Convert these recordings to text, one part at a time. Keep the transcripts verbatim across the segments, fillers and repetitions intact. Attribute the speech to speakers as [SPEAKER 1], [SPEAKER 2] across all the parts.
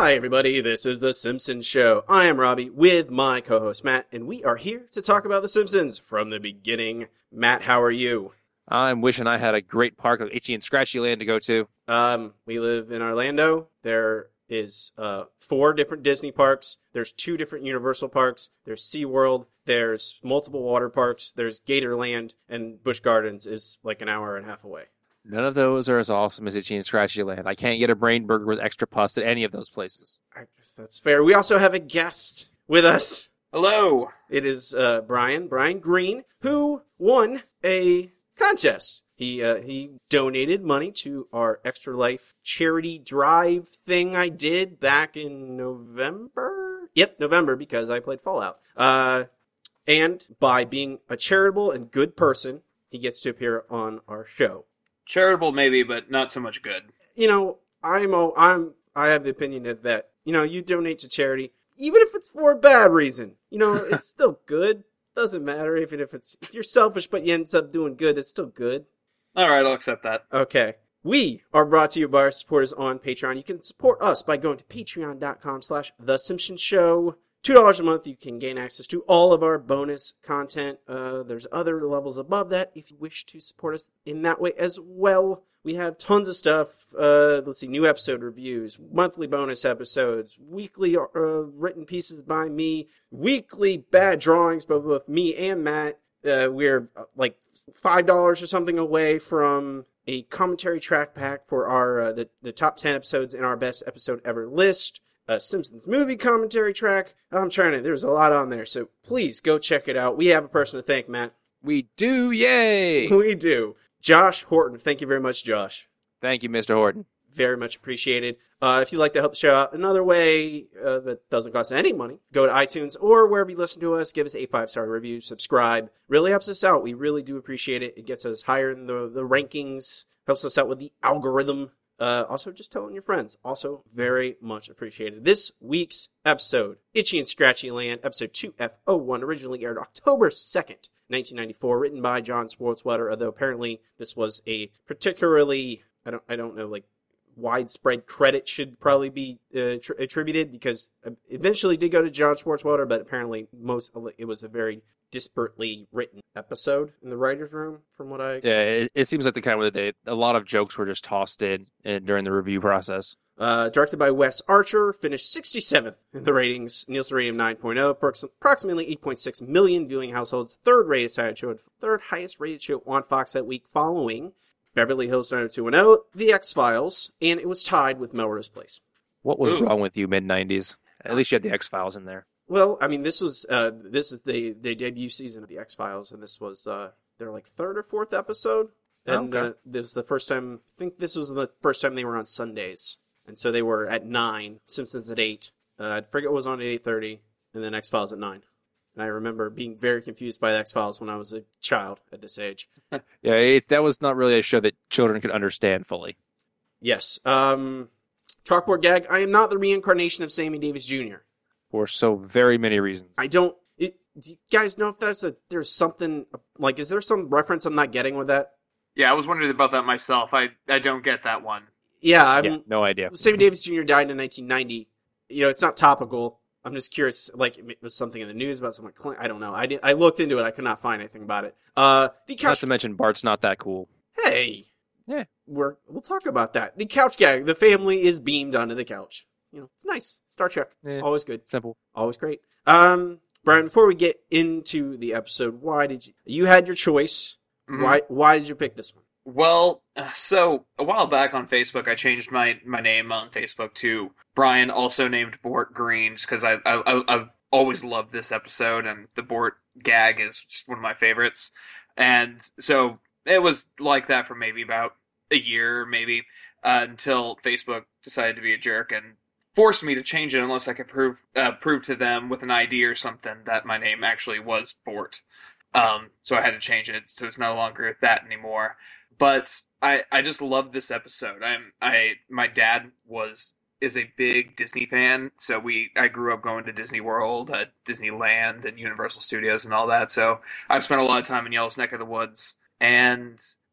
[SPEAKER 1] Hi, everybody. This is The Simpsons Show. I am Robbie with my co-host Matt, and we are here to talk about The Simpsons from the beginning. Matt, how are you?
[SPEAKER 2] I'm wishing I had a great park of Itchy and Scratchy Land to go to.
[SPEAKER 1] Um, we live in Orlando. There is uh, four different Disney parks. There's two different Universal parks. There's SeaWorld. There's multiple water parks. There's Gatorland, and Busch Gardens is like an hour and a half away.
[SPEAKER 2] None of those are as awesome as Itchy and Scratchy Land. I can't get a brain burger with extra pus at any of those places.
[SPEAKER 1] I guess that's fair. We also have a guest with us.
[SPEAKER 3] Hello.
[SPEAKER 1] It is uh, Brian, Brian Green, who won a contest. He uh, he donated money to our Extra Life charity drive thing I did back in November. Yep, November, because I played Fallout. Uh, and by being a charitable and good person, he gets to appear on our show.
[SPEAKER 3] Charitable maybe, but not so much good.
[SPEAKER 1] You know, I'm a, I'm I have the opinion that, that you know, you donate to charity, even if it's for a bad reason. You know, it's still good. Doesn't matter even if it's if you're selfish, but you end up doing good. It's still good.
[SPEAKER 3] All right, I'll accept that.
[SPEAKER 1] Okay. We are brought to you by our supporters on Patreon. You can support us by going to patreon.com slash The Simpsons Show. two dollars a month, you can gain access to all of our bonus content. Uh, there's other levels above that if you wish to support us in that way as well. We have tons of stuff. Uh, let's see, new episode reviews, monthly bonus episodes, weekly uh, written pieces by me, weekly bad drawings by both me and Matt. Uh, we're uh, like five dollars or something away from a commentary track pack for our uh, the, the top ten episodes in our best episode ever list. A Simpsons movie commentary track. I'm trying to, there's a lot on there, so please go check it out. We have a person to thank, Matt.
[SPEAKER 2] We do, yay!
[SPEAKER 1] We do. Josh Horton. Thank you very much, Josh.
[SPEAKER 2] Thank you, Mister Horton.
[SPEAKER 1] Very much appreciated. Uh, if you'd like to help the show out another way uh, that doesn't cost any money, go to iTunes or wherever you listen to us, give us a five-star review, subscribe. Really helps us out. We really do appreciate it. It gets us higher in the, the rankings, helps us out with the algorithm. Uh, also, just telling your friends. Also, very much appreciated. This week's episode, Itchy and Scratchy Land, episode two F oh one, originally aired October second, nineteen ninety-four, written by John Swartzwelder, although apparently this was a particularly, I don't, I don't know, like, widespread credit should probably be uh, tr- attributed, because it eventually did go to John Swartzwelder, but apparently most it was a very disparately written episode in the writer's room, from what I...
[SPEAKER 2] Yeah, it, it seems like the kind where they, a lot of jokes were just tossed in, in during the review process.
[SPEAKER 1] Uh, directed by Wes Archer, finished sixty-seventh in the ratings, Nielsen rating of nine point oh, approximately eight point six million viewing households, third rated show, third highest rated show on Fox that week, following Beverly Hills nine oh two one oh, The X-Files, and it was tied with Melrose Place.
[SPEAKER 2] What was
[SPEAKER 3] Ooh.
[SPEAKER 2] wrong with you, mid nineties? At least you had The X-Files in there.
[SPEAKER 1] Well, I mean, this was uh, this is the, the debut season of The X-Files, and this was uh, their like third or fourth episode. And
[SPEAKER 2] Okay.
[SPEAKER 1] uh, this was the first time, I think this was the first time they were on Sundays. And so they were at nine, Simpsons at eight. Uh, I forget what was on at eight thirty, and then X-Files at nine. And I remember being very confused by the X-Files when I was a child at this age.
[SPEAKER 2] Yeah, it, that was not really a show that children could understand fully.
[SPEAKER 1] Yes. Um, chalkboard gag, I am not the reincarnation of Sammy Davis Junior
[SPEAKER 2] For so very many reasons.
[SPEAKER 1] I don't... It, do you guys know if that's a there's something... Like, is there some reference I'm not getting with that?
[SPEAKER 3] Yeah, I was wondering about that myself. I, I don't get that one.
[SPEAKER 1] Yeah, I'm...
[SPEAKER 2] Yeah, no idea.
[SPEAKER 1] Sammy Davis Junior died in nineteen ninety. You know, it's not topical. I'm just curious, like, it was something in the news about someone... I don't know. I did, I looked into it. I could not find anything about it. Uh, the
[SPEAKER 2] Not
[SPEAKER 1] couch...
[SPEAKER 2] to mention Bart's not that cool.
[SPEAKER 1] Hey!
[SPEAKER 2] Yeah.
[SPEAKER 1] We're, we'll talk about that. The couch gag. The family is beamed onto the couch. You know, it's nice. Star Trek.
[SPEAKER 2] Yeah.
[SPEAKER 1] Always good.
[SPEAKER 2] Simple.
[SPEAKER 1] Always great. Um, Brian, before we get into the episode, why did you... You had your choice.
[SPEAKER 3] Mhm.
[SPEAKER 1] Why Why did you pick this one?
[SPEAKER 3] Well, uh, so a while back on Facebook, I changed my, my name on Facebook to Brian, also named Bort Green, just because I, I, I, I've always loved this episode, and the Bort gag is just one of my favorites. And so it was like that for maybe about a year, maybe, uh, until Facebook decided to be a jerk and forced me to change it unless I could prove uh, prove to them with an I D or something that my name actually was Bort. Um, so I had to change it, so it's no longer that anymore. But I, I just love this episode. I'm I my dad was is a big Disney fan, so we I grew up going to Disney World, uh, Disneyland, and Universal Studios and all that. So I've spent a lot of time in Yellow's neck of the woods, and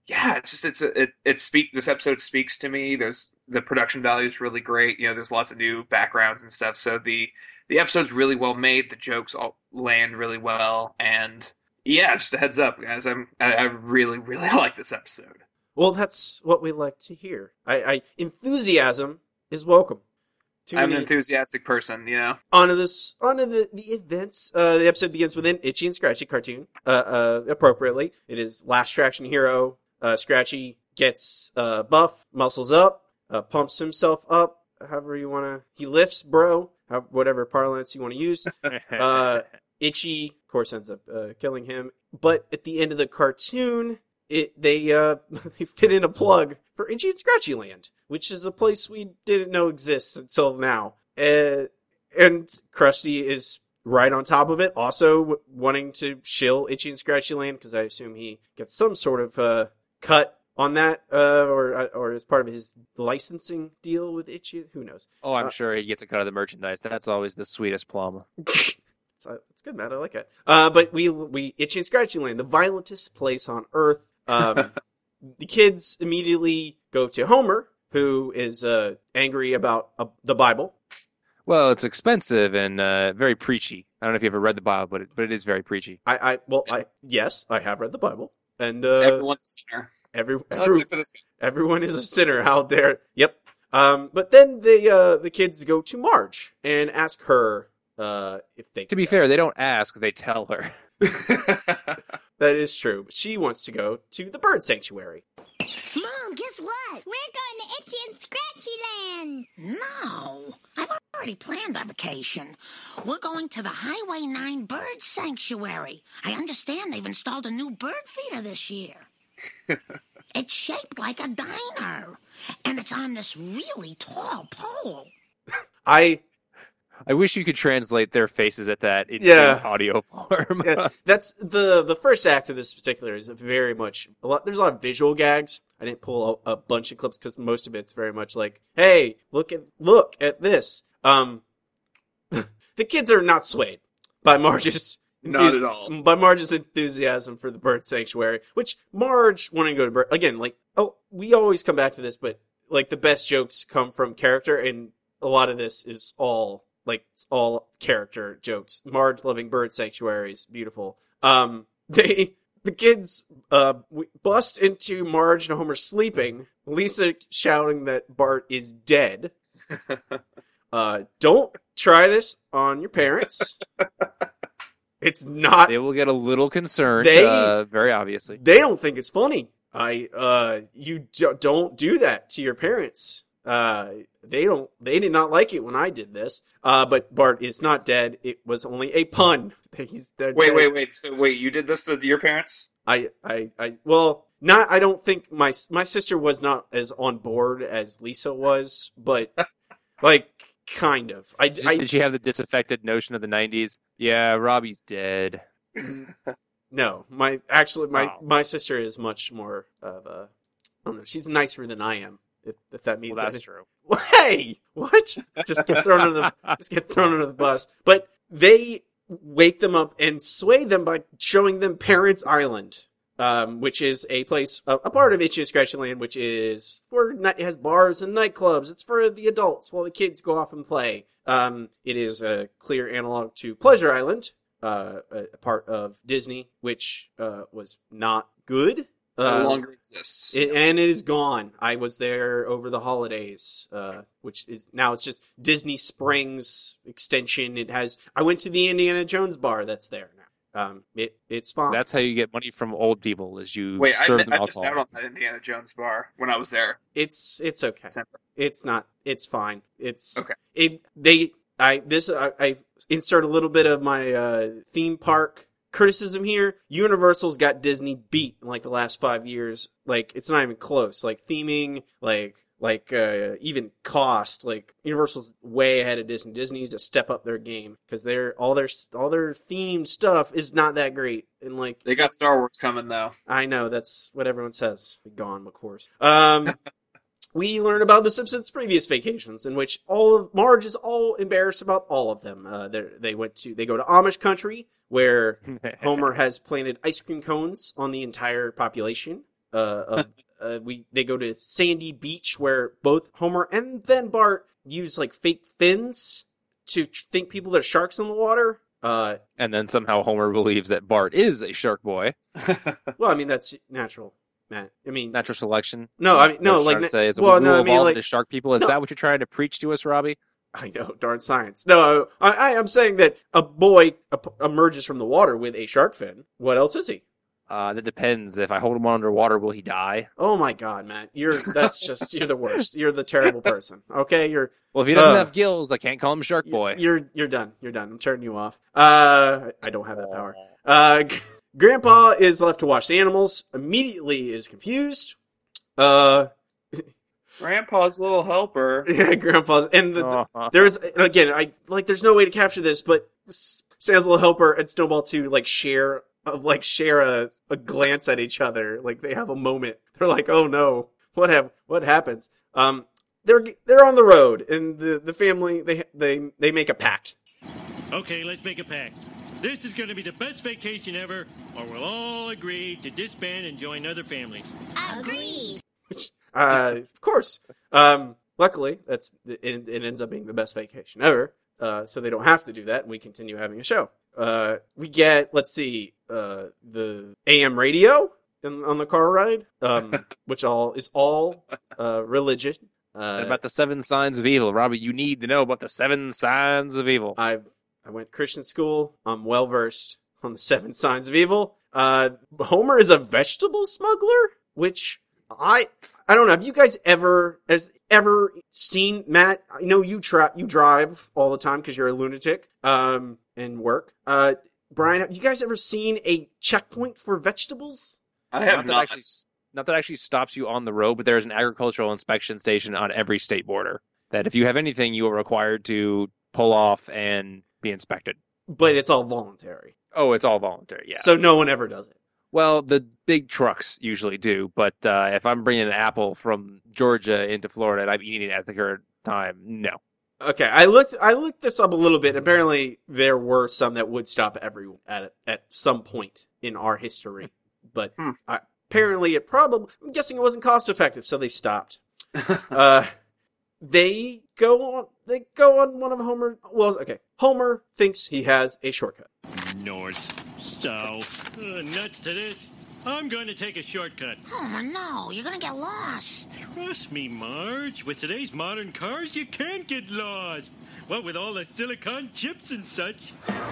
[SPEAKER 3] yeah, it's just it's a, it it speak this episode speaks to me. There's the production value is really great. You know, there's lots of new backgrounds and stuff. So the the episode's really well made. The jokes all land really well, and yeah, just a heads up, guys. I'm I, I really really like this episode.
[SPEAKER 1] Well, that's what we like to hear. I, I enthusiasm is welcome. Too
[SPEAKER 3] I'm
[SPEAKER 1] many-
[SPEAKER 3] an enthusiastic person, you know.
[SPEAKER 1] Onto this, onto the the events. Uh, the episode begins with an Itchy and Scratchy cartoon. Uh, uh, appropriately, it is Last Traction Hero. Uh, Scratchy gets uh buff, muscles up, uh, pumps himself up. However you wanna, he lifts, bro. How, whatever parlance you want to use. Uh, Itchy, of course, ends up uh, killing him. But at the end of the cartoon, it they uh they fit in a plug for Itchy and Scratchy Land, which is a place we didn't know exists until now. Uh, and Krusty is right on top of it, also w- wanting to shill Itchy and Scratchy Land, because I assume he gets some sort of uh, cut on that, uh, or or as part of his licensing deal with Itchy. Who knows?
[SPEAKER 2] Oh, I'm
[SPEAKER 1] Uh,
[SPEAKER 2] sure he gets a cut of the merchandise. That's always the sweetest plum.
[SPEAKER 1] It's, uh, it's good, man. I like it. Uh, but we we Itchy and Scratchy Land, the violentest place on Earth. Um, the kids immediately go to Homer, who is uh, angry about uh, the Bible.
[SPEAKER 2] Well, it's expensive and uh, very preachy. I don't know if you ever read the Bible, but it, but it is very preachy.
[SPEAKER 1] I, I well, I yes, I have read the Bible, and uh,
[SPEAKER 3] Everyone's a sinner.
[SPEAKER 1] every,
[SPEAKER 3] Oh,
[SPEAKER 1] every
[SPEAKER 3] except for this guy.
[SPEAKER 1] everyone is a sinner. How dare? Yep. Um, but then the uh, the kids go to Marge and ask her uh, if they.
[SPEAKER 2] To be fair, they don't ask; they tell her.
[SPEAKER 1] That is true. But she wants to go to the bird sanctuary.
[SPEAKER 4] Mom, guess what? We're going to Itchy and Scratchy Land. No, I've already planned our vacation. We're going to the Highway nine Bird Sanctuary. I understand they've installed a new bird feeder this year. It's shaped like a diner, and it's on this really tall pole.
[SPEAKER 1] I
[SPEAKER 2] I wish you could translate their faces at that in,
[SPEAKER 1] Yeah.
[SPEAKER 2] in audio form.
[SPEAKER 1] yeah, that's the the first act of this particular is very much a lot. There's a lot of visual gags. I didn't pull a, a bunch of clips because most of it's very much like, "Hey, look at look at this." Um, the kids are not swayed by Marge's
[SPEAKER 3] Not at all.
[SPEAKER 1] by Marge's enthusiasm for the bird sanctuary. Which Marge wanting to go to bird again, like oh, we always come back to this, but like the best jokes come from character, and a lot of this is all. Like, it's all character jokes. Marge loving bird sanctuaries. Beautiful. Um, they, the kids, uh, w- bust into Marge and Homer sleeping. Lisa shouting that Bart is dead. Uh, don't try this on your parents. It's not,
[SPEAKER 2] They will get a little concerned,
[SPEAKER 1] They-
[SPEAKER 2] uh, very obviously.
[SPEAKER 1] they don't think it's funny. I, uh, you d- don't do that to your parents. Uh, they don't, they did not like it when I did this. Uh, but Bart is not dead. It was only a pun. He's they're
[SPEAKER 3] Wait,
[SPEAKER 1] dead.
[SPEAKER 3] wait, wait. So wait, you did this to your parents?
[SPEAKER 1] I, I, I, well, not, I don't think my, my sister was not as on board as Lisa was, but like, kind of. I,
[SPEAKER 2] Did,
[SPEAKER 1] I,
[SPEAKER 2] did she have the disaffected notion of the nineties? Yeah, Robbie's dead.
[SPEAKER 1] no, my, actually, my,
[SPEAKER 2] Wow.
[SPEAKER 1] my sister is much more of a, I don't know, she's nicer than I am. If, if that means
[SPEAKER 2] Well, that's
[SPEAKER 1] anything.
[SPEAKER 2] true.
[SPEAKER 1] Hey, what? Just get thrown under the just get thrown under the bus. But they wake them up and sway them by showing them Parents Island, um, which is a place, a, a part of Itchy and Scratchy Land, which is for it has bars and nightclubs. It's for the adults while the kids go off and play. Um, it is a clear analog to Pleasure Island, uh, a, a part of Disney, which uh, was not good.
[SPEAKER 3] No
[SPEAKER 1] Uh,
[SPEAKER 3] longer exists.
[SPEAKER 1] it, and it is gone. I was there over the holidays, uh, which is now it's just Disney Springs extension. It has. I went to the Indiana Jones bar that's there now. Um, it it's fine.
[SPEAKER 2] That's how you get money from old people, is you
[SPEAKER 3] Wait, I,
[SPEAKER 2] serve
[SPEAKER 3] mi-
[SPEAKER 2] them
[SPEAKER 3] I missed
[SPEAKER 2] alcohol.
[SPEAKER 3] out on that Indiana Jones bar when I was there.
[SPEAKER 1] it's it's okay.
[SPEAKER 3] December.
[SPEAKER 1] It's not. It's fine. It's
[SPEAKER 3] Okay.
[SPEAKER 1] It they I this I, I insert a little bit of my uh, theme park criticism here. Universal's got Disney beat in like the last five years. Like it's not even close. Like theming, like like uh, even cost. Like Universal's way ahead of Disney. Disney needs to step up their game because they're all their all their themed stuff is not that great. And like
[SPEAKER 3] They got Star Wars coming though.
[SPEAKER 1] I know that's what everyone says. Gone, of course. Um. We learn about the Simpsons' previous vacations, in which all of Marge is all embarrassed about all of them. Uh, they they went to they go to Amish country, where Homer has planted ice cream cones on the entire population. Uh, of, uh, we they go to Sandy Beach where both Homer and then Bart use like fake fins to tr- think people that are sharks in the water. Uh,
[SPEAKER 2] And then somehow Homer believes that Bart is a shark boy.
[SPEAKER 1] well, I mean that's natural, Matt. I mean,
[SPEAKER 2] Natural selection.
[SPEAKER 1] no, I mean no,
[SPEAKER 2] What
[SPEAKER 1] like
[SPEAKER 2] I'm trying to say is
[SPEAKER 1] well,
[SPEAKER 2] we
[SPEAKER 1] no,
[SPEAKER 2] will
[SPEAKER 1] I mean
[SPEAKER 2] evolve
[SPEAKER 1] like
[SPEAKER 2] into shark people. Is
[SPEAKER 1] no.
[SPEAKER 2] that what you're trying to preach to us, Robbie?
[SPEAKER 1] I know, darn science. No, I, I am saying that a boy ep- emerges from the water with a shark fin. What else is he?
[SPEAKER 2] Uh, that depends. If I hold him underwater, will he die?
[SPEAKER 1] Oh my God, Matt! You're that's just you're the worst. You're the terrible person. Okay, you're
[SPEAKER 2] Well, if he doesn't
[SPEAKER 1] Uh,
[SPEAKER 2] have gills, I can't call him Shark Boy.
[SPEAKER 1] You're you're done. You're done. I'm turning you off. Uh, I don't have that power. Uh, G- Grandpa is left to watch the animals. Immediately is confused. Uh,
[SPEAKER 3] Grandpa's little helper.
[SPEAKER 1] yeah, Grandpa's and the, the-
[SPEAKER 2] Uh-huh.
[SPEAKER 1] there's again, I like. There's no way to capture this, but S- Sam's little helper and Snowball two like share of like share a, a glance at each other. Like they have a moment. They're like, oh no, what have what happens? Um, they're they're on the road, and the the family they they they make a pact.
[SPEAKER 5] Okay, let's make a pact. This is going to be the best vacation ever, or we'll all agree to disband and join other families.
[SPEAKER 4] Agreed.
[SPEAKER 1] Which, uh, of course. Um, luckily, that's it, it ends up being the best vacation ever. Uh, so they don't have to do that, and we continue having a show. Uh, we get, let's see, uh, the A M radio in, on the car ride, um, which all is all uh, religion. Uh,
[SPEAKER 2] And about the seven signs of evil, Robbie. You need to know about the seven signs of evil.
[SPEAKER 1] I've I went Christian school. I'm well versed on the seven signs of evil. Uh, Homer is a vegetable smuggler, which I I don't know. Have you guys ever as ever seen Matt? I know you try you drive all the time because you're a lunatic. Um, and work. Uh, Brian, have you guys ever seen a checkpoint for vegetables?
[SPEAKER 3] I have
[SPEAKER 2] that
[SPEAKER 3] not.
[SPEAKER 2] Actually, not that actually stops you on the road, but there's an agricultural inspection station on every state border. That if you have anything, you are required to pull off and be inspected.
[SPEAKER 1] But it's all voluntary,
[SPEAKER 2] Oh, it's all voluntary. Yeah.
[SPEAKER 1] so no one ever does it.
[SPEAKER 2] Well, the big trucks usually do, but uh, if I'm bringing an apple from Georgia into Florida and I'm eating it at the current time, no.
[SPEAKER 1] Okay, I looked. I looked this up a little bit. Apparently, there were some that would stop every at at some point in our history, but
[SPEAKER 3] Hmm.
[SPEAKER 1] I, apparently, it probably. I'm guessing it wasn't cost effective, so they stopped. uh, they go on. They go on one of Homer. Well, okay. Homer thinks he has a shortcut.
[SPEAKER 5] North, south, uh, nuts to this. I'm going to take a shortcut.
[SPEAKER 4] Oh, no, you're gonna get lost.
[SPEAKER 5] Trust me, Marge. With today's modern cars, you can't get lost. What with all the silicon chips and such.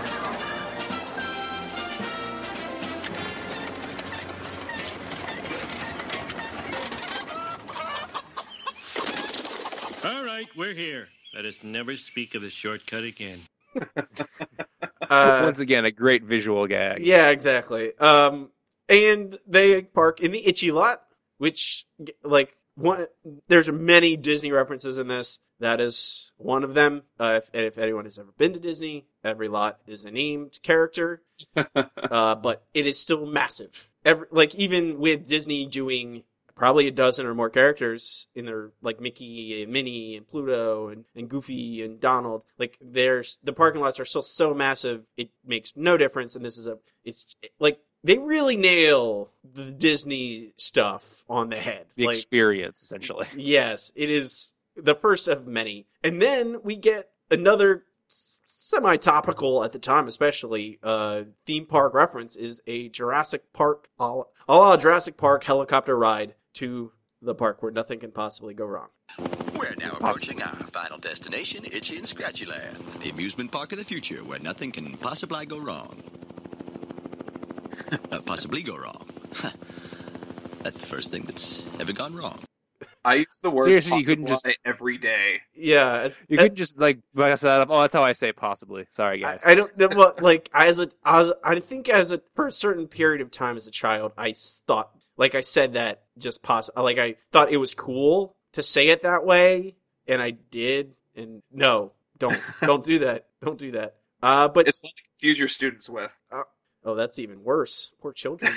[SPEAKER 5] All right, we're here. Let us never speak of the shortcut again.
[SPEAKER 1] Uh,
[SPEAKER 2] Once again, a great visual gag.
[SPEAKER 1] yeah, exactly. Um, and they park in the Itchy lot, which like one. There's many Disney references in this. That is one of them. Uh, if, if anyone has ever been to Disney, every lot is a named character, uh, but it is still massive. Every like even with Disney doing probably a dozen or more characters in their like Mickey and Minnie and Pluto and, and Goofy and Donald. Like there's the parking lots are still so massive it makes no difference. And this is a it's like they really nail the Disney stuff on the head.
[SPEAKER 2] The
[SPEAKER 1] Like
[SPEAKER 2] experience, essentially.
[SPEAKER 1] yes, it is the first of many. And then we get another s- semi-topical at the time, especially uh, theme park reference is a Jurassic Park, a la, a la Jurassic Park helicopter ride to the park where nothing can possibly go wrong.
[SPEAKER 6] We're now approaching our final destination, Itchy and Scratchy Land, the amusement park of the future where nothing can possibly go wrong. uh, possibly go wrong. That's the first thing that's ever gone wrong.
[SPEAKER 3] I use the word
[SPEAKER 2] Seriously, you couldn't
[SPEAKER 3] possibly every day.
[SPEAKER 1] Yeah, as,
[SPEAKER 2] You could just like mess that up. Oh, that's how I say possibly. Sorry,
[SPEAKER 1] I,
[SPEAKER 2] guys.
[SPEAKER 1] I don't know, well, like as a, as I think as a for a certain period of time as a child, I s- thought like I said that just poss like I thought it was cool to say it that way, and I did. And no, don't don't do that. Don't do that. Uh, but
[SPEAKER 3] It's fun to confuse your students with.
[SPEAKER 1] oh, that's even worse. Poor children.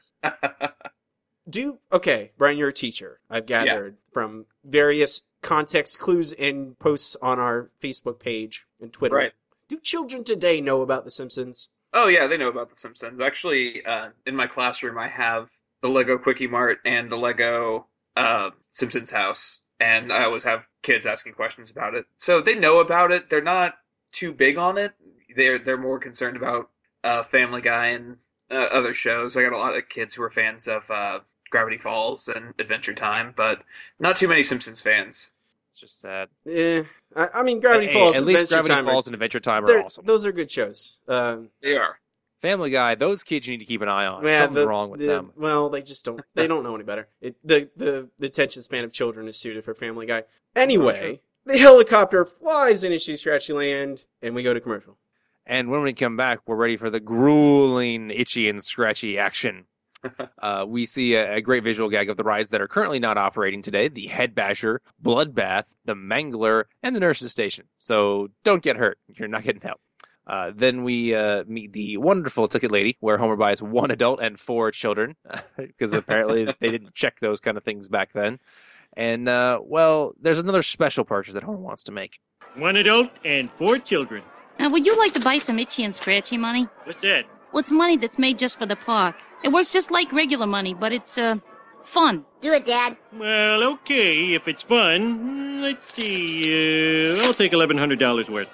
[SPEAKER 1] Do okay, Brian. You're a teacher. I've gathered from various context clues and posts on our Facebook page and Twitter.
[SPEAKER 3] Right.
[SPEAKER 1] Do children today know about The Simpsons?
[SPEAKER 3] Oh yeah, they know about The Simpsons. Actually, uh, in my classroom, I have the Lego Quickie Mart and the Lego uh, Simpsons house, and I always have kids asking questions about it. So they know about it. They're not too big on it. They're they're more concerned about uh, Family Guy and uh, other shows. I got a lot of kids who are fans of uh, Gravity Falls and Adventure Time, but not too many Simpsons fans.
[SPEAKER 2] It's just sad.
[SPEAKER 1] Yeah, I, I mean, Gravity
[SPEAKER 2] Hey,
[SPEAKER 1] Falls,
[SPEAKER 2] at least
[SPEAKER 1] Adventure
[SPEAKER 2] Gravity
[SPEAKER 1] Time
[SPEAKER 2] Falls
[SPEAKER 1] are,
[SPEAKER 2] and Adventure Time are
[SPEAKER 1] they're-
[SPEAKER 2] awesome.
[SPEAKER 1] Those are good shows. Um,
[SPEAKER 3] They are.
[SPEAKER 2] Family Guy, those kids you need to keep an eye on.
[SPEAKER 1] yeah,
[SPEAKER 2] Something's
[SPEAKER 1] the-
[SPEAKER 2] wrong with
[SPEAKER 1] the-
[SPEAKER 2] them.
[SPEAKER 1] Well, they just don't. They don't know any better. It, the the the attention span of children is suited for Family Guy. Anyway, the helicopter flies into Itchy and Scratchy Land, and we go to commercial.
[SPEAKER 2] And when we come back, we're ready for the grueling, itchy, and scratchy action. uh, we see a, a great visual gag of the rides that are currently not operating today: the Head Basher, Bloodbath, the Mangler, and the Nurse's Station. So don't get hurt; you're not getting help. Uh, then we uh, meet the wonderful Ticket Lady, where Homer buys one adult and four children, because apparently they didn't check those kind of things back then. And, uh, well, there's another special purchase that Homer wants to make.
[SPEAKER 5] One adult and four children.
[SPEAKER 7] Now, would you like to buy some Itchy and Scratchy money?
[SPEAKER 5] What's that?
[SPEAKER 7] Well, it's money that's made just for the park. It works just like regular money, but it's, uh, fun.
[SPEAKER 4] Do it, Dad.
[SPEAKER 5] Well, okay, if it's fun. Let's see. Uh, I'll take eleven hundred dollars worth.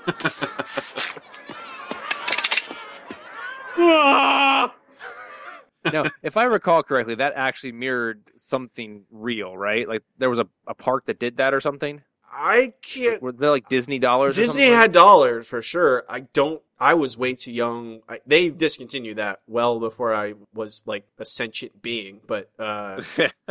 [SPEAKER 5] Ah!
[SPEAKER 2] Now, if I recall correctly, that actually mirrored something real, right? Like, there was a, a park that did that or something?
[SPEAKER 1] I can't.
[SPEAKER 2] Was there, like, Disney dollars or
[SPEAKER 1] Disney
[SPEAKER 2] something?
[SPEAKER 1] had dollars for sure. I don't. I was way too young. I, they discontinued that well before I was like a sentient being. But uh,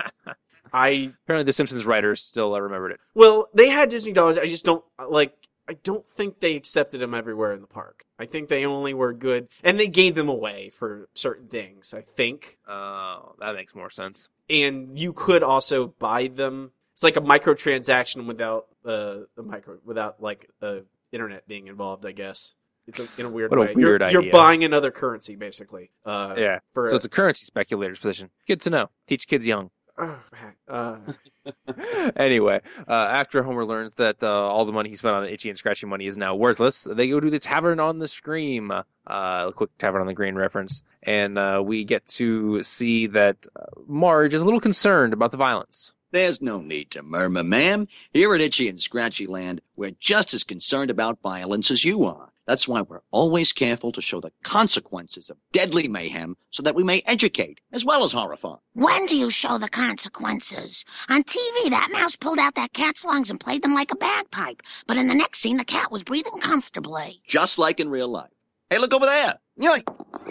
[SPEAKER 1] I
[SPEAKER 2] Apparently the Simpsons writers still uh, remembered it.
[SPEAKER 1] well, they had Disney dollars. I just don't like. I don't think they accepted them everywhere in the park. I think they only were good, and they gave them away for certain things. I think,
[SPEAKER 2] Oh, that makes more sense.
[SPEAKER 1] and you could also buy them. It's like a microtransaction without uh, a micro, without like uh, internet being involved. I guess it's a, in a weird
[SPEAKER 2] What a
[SPEAKER 1] way.
[SPEAKER 2] weird
[SPEAKER 1] you're, you're
[SPEAKER 2] idea.
[SPEAKER 1] buying another currency, basically. Uh,
[SPEAKER 2] Yeah.
[SPEAKER 1] For
[SPEAKER 2] So it's a currency speculator's position. Good to know. Teach kids young.
[SPEAKER 1] uh, uh,
[SPEAKER 2] Anyway, uh, after Homer learns that uh, all the money he spent on the Itchy and Scratchy money is now worthless, they go to the Tavern on the Scream. Uh, a quick Tavern on the Green reference. And uh, we get to see that uh, Marge is a little concerned about the violence.
[SPEAKER 6] There's no need to murmur, ma'am. Here at Itchy and Scratchy Land, we're just as concerned about violence as you are. That's why we're always careful to show the consequences of deadly mayhem so that we may educate as well as horrify.
[SPEAKER 4] When do you show the consequences? On T V, that mouse pulled out that cat's lungs and played them like a bagpipe. But in the next scene, the cat was breathing comfortably.
[SPEAKER 6] Just like in real life. Hey, look over there. Yoink.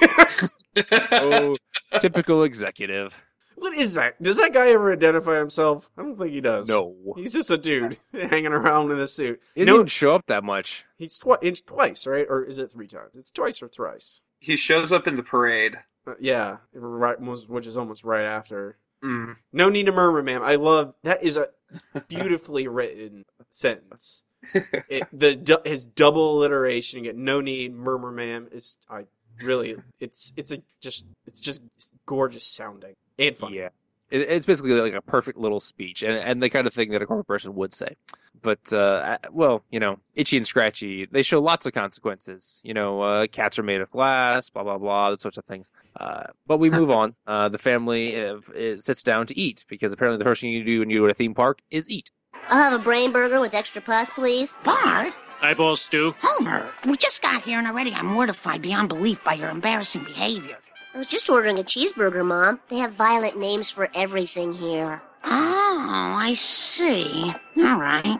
[SPEAKER 2] Oh, typical executive.
[SPEAKER 1] what is that? Does that guy ever identify himself? I don't think he does.
[SPEAKER 2] No.
[SPEAKER 1] He's just a dude hanging around in a suit.
[SPEAKER 2] He doesn't
[SPEAKER 1] No,
[SPEAKER 2] even show up that much.
[SPEAKER 1] he's twi- it's twice, right? Or is it three times? It's twice or thrice.
[SPEAKER 3] He shows up in the parade.
[SPEAKER 1] Uh, yeah, right, was- which is almost right after.
[SPEAKER 3] Mm.
[SPEAKER 1] No need to murmur, ma'am. I love that. Is a beautifully written sentence. It, the du- his double alliteration. You get no need, murmur, ma'am. Is I really? It's it's a just it's just gorgeous sounding and fun.
[SPEAKER 2] Yeah. It, it's basically like a perfect little speech and, and the kind of thing that a corporate person would say. But, uh, well, you know, Itchy and Scratchy, they show lots of consequences. You know, uh, cats are made of glass, blah, blah, blah, that sorts of things. Uh, but we move on. Uh, the family uh, uh, sits down to eat because apparently the first thing you do when you go to a theme park is eat.
[SPEAKER 8] I'll have a brain burger with extra pus, please.
[SPEAKER 4] Bart,
[SPEAKER 5] Eyeball stew.
[SPEAKER 4] Homer, we just got here and already I'm mortified beyond belief by your embarrassing behavior.
[SPEAKER 8] I was just ordering a cheeseburger, Mom. They have violent names for everything here.
[SPEAKER 4] Oh, I see. All right.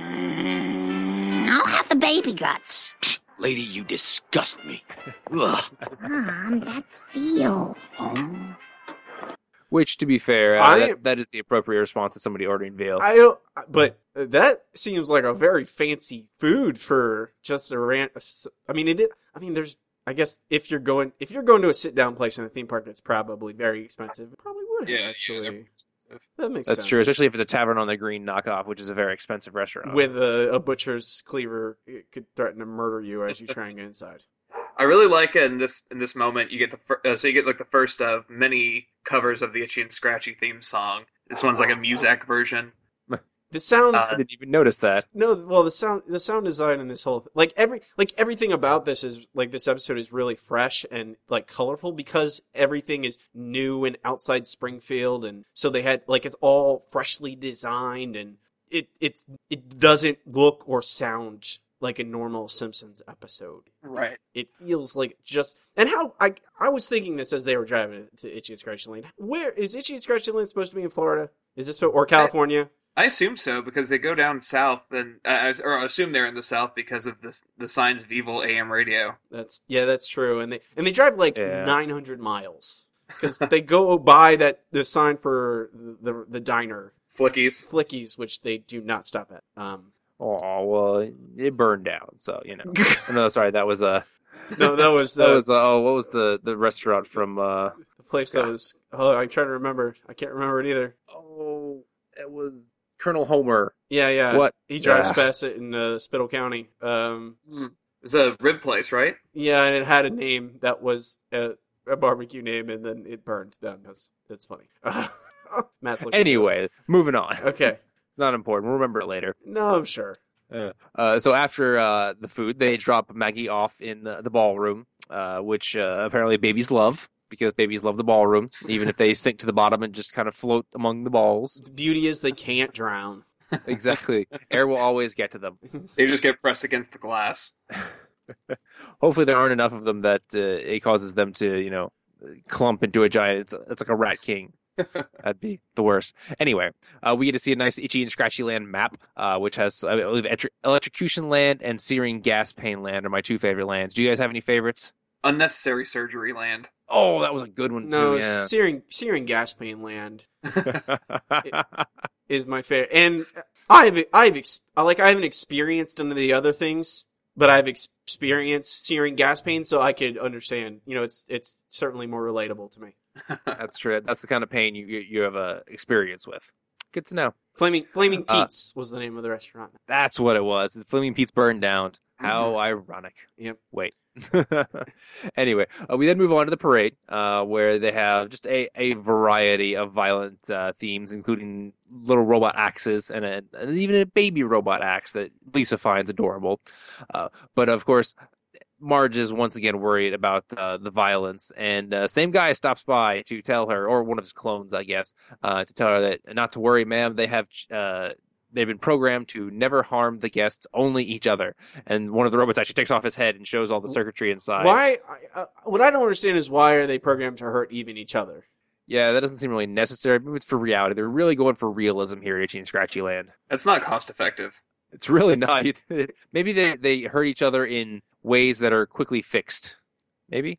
[SPEAKER 4] Mm, I'll have the baby guts.
[SPEAKER 6] Lady, you disgust me. Ugh.
[SPEAKER 8] Mom, that's veal.
[SPEAKER 4] Oh.
[SPEAKER 2] Which, to be fair, uh,
[SPEAKER 1] I-
[SPEAKER 2] that, that is the appropriate response to somebody ordering veal.
[SPEAKER 1] I don't, but that seems like a very fancy food for just a rant. I mean, it. I mean, there's. I guess if you're going if you're going to a sit down place in a theme park, it's probably very expensive. It probably would
[SPEAKER 3] Yeah, yeah,
[SPEAKER 1] actually.
[SPEAKER 3] they're expensive.
[SPEAKER 1] That makes
[SPEAKER 2] That's
[SPEAKER 1] sense.
[SPEAKER 2] true, especially if it's a Tavern on the Green knockoff, which is a very expensive restaurant.
[SPEAKER 1] with a, a butcher's cleaver, it could threaten to murder you as you try and get inside.
[SPEAKER 3] I really like it in this in this moment. You get the fir- uh, so you get like the first of many covers of the Itchy and Scratchy theme song. This one's like a Muzak version.
[SPEAKER 1] The sound.
[SPEAKER 3] Uh,
[SPEAKER 2] I didn't even notice that.
[SPEAKER 1] No, well, the sound, the sound design in this whole, like every, like everything about this is like this episode is really fresh and like colorful because everything is new and outside Springfield, and so they had like it's all freshly designed, and it it's it doesn't look or sound like a normal Simpsons episode.
[SPEAKER 3] Right.
[SPEAKER 1] It feels like just, and how I I was thinking this as they were driving to Itchy and Scratchy Lane. Where is Itchy and Scratchy Lane supposed to be in Florida? Is this or California?
[SPEAKER 3] I assume so because they go down south, and uh, or I assume they're in the south because of this the Signs of Evil A M radio.
[SPEAKER 1] That's yeah, that's true. And they and they drive like
[SPEAKER 2] Yeah.
[SPEAKER 1] nine hundred miles because they go by that the sign for the, the the diner
[SPEAKER 3] Flickies.
[SPEAKER 1] Flickies, which they do not stop at. Um,
[SPEAKER 2] Oh well, it burned down. So you know. no, sorry, that was uh,
[SPEAKER 1] no, that was the,
[SPEAKER 2] that was uh, oh, what was the the restaurant from? uh
[SPEAKER 1] the place that was. Oh, I'm trying to remember. I can't remember it either.
[SPEAKER 2] Oh, it was Colonel Homer.
[SPEAKER 1] Yeah, yeah.
[SPEAKER 2] What?
[SPEAKER 1] He drives
[SPEAKER 2] Ah.
[SPEAKER 1] past it in uh, Spittle County. Um,
[SPEAKER 3] It was a rib place, right?
[SPEAKER 1] yeah, and it had a name that was a, a barbecue name, and then it burned down. That's that's funny. Matt's looking.
[SPEAKER 2] Anyway, moving on.
[SPEAKER 1] Okay.
[SPEAKER 2] It's not important. We'll remember it later.
[SPEAKER 1] No, I'm sure.
[SPEAKER 2] Uh, uh, so after uh, the food, they drop Maggie off in the, the ballroom, uh, which uh, apparently babies love because babies love the ballroom, even if they sink to the bottom and just kind of float among the balls.
[SPEAKER 1] The beauty is they can't drown.
[SPEAKER 2] Exactly. Air will always get to them.
[SPEAKER 3] They just get pressed against the glass.
[SPEAKER 2] Hopefully there aren't enough of them that uh, it causes them to, you know, clump into a giant. It's, it's like a rat king. That'd be the worst. Anyway, uh, we get to see a nice Itchy and Scratchy Land map, uh, which has, I believe, Etri- Electrocution Land and Searing Gas Pain Land are my two favorite lands. Do you guys have any favorites?
[SPEAKER 3] Unnecessary surgery land.
[SPEAKER 2] Oh, that was a good one,
[SPEAKER 1] No,
[SPEAKER 2] too. Yeah.
[SPEAKER 1] searing searing gas pain land is my favorite, and I've I've ex- like I haven't experienced none of the other things, but I've ex- experienced searing gas pain, so I could understand. You know, it's it's certainly more relatable to me.
[SPEAKER 2] That's true. That's the kind of pain you you, you have a experience with. Good to know.
[SPEAKER 1] Flaming Flaming
[SPEAKER 2] Uh,
[SPEAKER 1] Pete's was the name of the restaurant.
[SPEAKER 2] That's what it was. The Flaming Pete's burned down. How ironic.
[SPEAKER 1] Yep.
[SPEAKER 2] Wait. Anyway, uh, we then move on to the parade, uh, where they have just a, a variety of violent uh, themes, including little robot axes and, a, and even a baby robot axe that Lisa finds adorable. Uh, but of course, Marge is once again worried about uh, the violence, and uh, same guy stops by to tell her, or one of his clones, I guess, uh, to tell her that not to worry, ma'am. They have uh, they've been programmed to never harm the guests, only each other. And one of the robots actually takes off his head and shows all the circuitry inside.
[SPEAKER 1] Why? I, uh, what I don't understand is why are they programmed to hurt even each other?
[SPEAKER 2] Yeah, that doesn't seem really necessary. Maybe it's for reality. They're really going for realism here at Itchy and Scratchy Land.
[SPEAKER 3] That's not cost effective.
[SPEAKER 2] It's really not. Maybe they they hurt each other in ways that are quickly fixed. Maybe.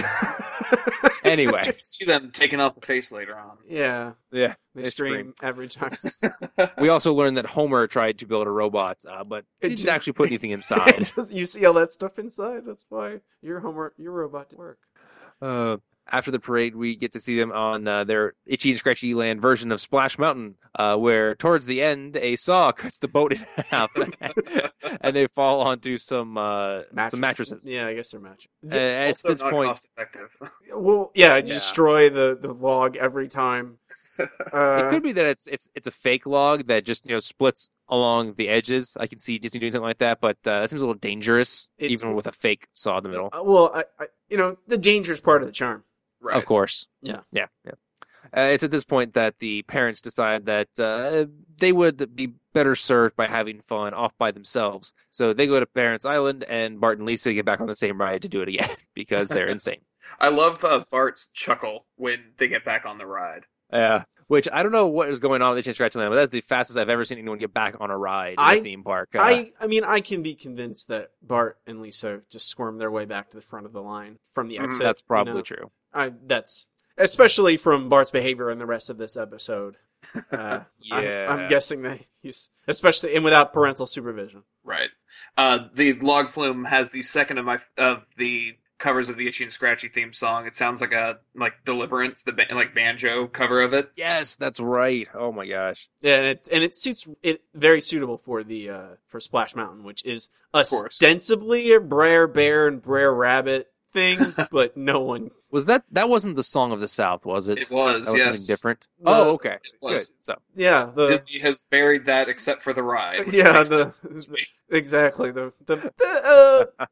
[SPEAKER 2] Anyway,
[SPEAKER 3] See them taking off the face later on.
[SPEAKER 1] Yeah,
[SPEAKER 2] yeah,
[SPEAKER 1] they
[SPEAKER 2] they
[SPEAKER 1] scream every time.
[SPEAKER 2] We also learned that Homer tried to build a robot, uh, but
[SPEAKER 1] It
[SPEAKER 2] didn't
[SPEAKER 1] did-
[SPEAKER 2] actually put anything inside.
[SPEAKER 1] Does- you see all that stuff inside? That's why your homework, your robot didn't work.
[SPEAKER 2] Uh, after the parade, we get to see them on uh, their Itchy and Scratchy Land version of Splash Mountain, uh, where towards the end, a saw cuts the boat in half, and they fall onto some uh, some mattresses.
[SPEAKER 1] Yeah, I guess they're mattresses.
[SPEAKER 2] Uh, at
[SPEAKER 3] Also
[SPEAKER 2] this
[SPEAKER 3] not
[SPEAKER 2] point,
[SPEAKER 3] cost effective.
[SPEAKER 1] Well, yeah,
[SPEAKER 3] Yeah.
[SPEAKER 1] destroy the, the log every time. Uh,
[SPEAKER 2] it could be that it's it's it's a fake log that just you know splits along the edges. I can see Disney doing something like that, but uh, that seems a little dangerous,
[SPEAKER 1] It's-
[SPEAKER 2] even with a fake saw in the middle.
[SPEAKER 1] uh, well, I, I, you know, the danger's part of the charm.
[SPEAKER 3] Right.
[SPEAKER 2] Of course.
[SPEAKER 1] Yeah.
[SPEAKER 2] Yeah. Yeah. Uh, it's at this point that the parents decide that uh, they would be better served by having fun off by themselves. So they go to Parents Island, and Bart and Lisa get back on the same ride to do it again because they're insane.
[SPEAKER 3] I love uh, Bart's chuckle when they get back on the ride.
[SPEAKER 2] Yeah. Which I don't know what is going on with Itchy and Scratchy Land, but that's the fastest I've ever seen anyone get back on a ride in
[SPEAKER 1] I-
[SPEAKER 2] a theme park. Uh,
[SPEAKER 1] I, I mean, I can be convinced that Bart and Lisa just squirm their way back to the front of the line from the
[SPEAKER 3] Mhm.
[SPEAKER 1] exit.
[SPEAKER 2] that's probably
[SPEAKER 1] you know?
[SPEAKER 2] true.
[SPEAKER 1] I, that's especially from Bart's behavior in the rest of this episode. Uh,
[SPEAKER 2] Yeah.
[SPEAKER 1] I'm, I'm guessing that he's especially and without parental supervision.
[SPEAKER 3] Right. Uh, the log flume has the second of my of the covers of the Itchy and Scratchy theme song. It sounds like a like Deliverance, the ba- like banjo cover of it.
[SPEAKER 2] Yes, that's right. Oh my gosh.
[SPEAKER 1] Yeah, and it and it suits it very suitable for the uh, for Splash Mountain, which is
[SPEAKER 3] course.
[SPEAKER 1] ostensibly a Brer Bear and Brer Rabbit thing, but no one.
[SPEAKER 2] Was that that wasn't the Song of the South, was it?
[SPEAKER 3] It was,
[SPEAKER 2] That was
[SPEAKER 3] yes.
[SPEAKER 2] something different.
[SPEAKER 1] The-
[SPEAKER 2] oh, okay.
[SPEAKER 3] It was.
[SPEAKER 2] Good. So
[SPEAKER 1] Yeah, the
[SPEAKER 3] Disney has buried that except for the ride. which
[SPEAKER 1] yeah
[SPEAKER 3] makes
[SPEAKER 1] the
[SPEAKER 3] sense to me.
[SPEAKER 1] exactly the the, the uh,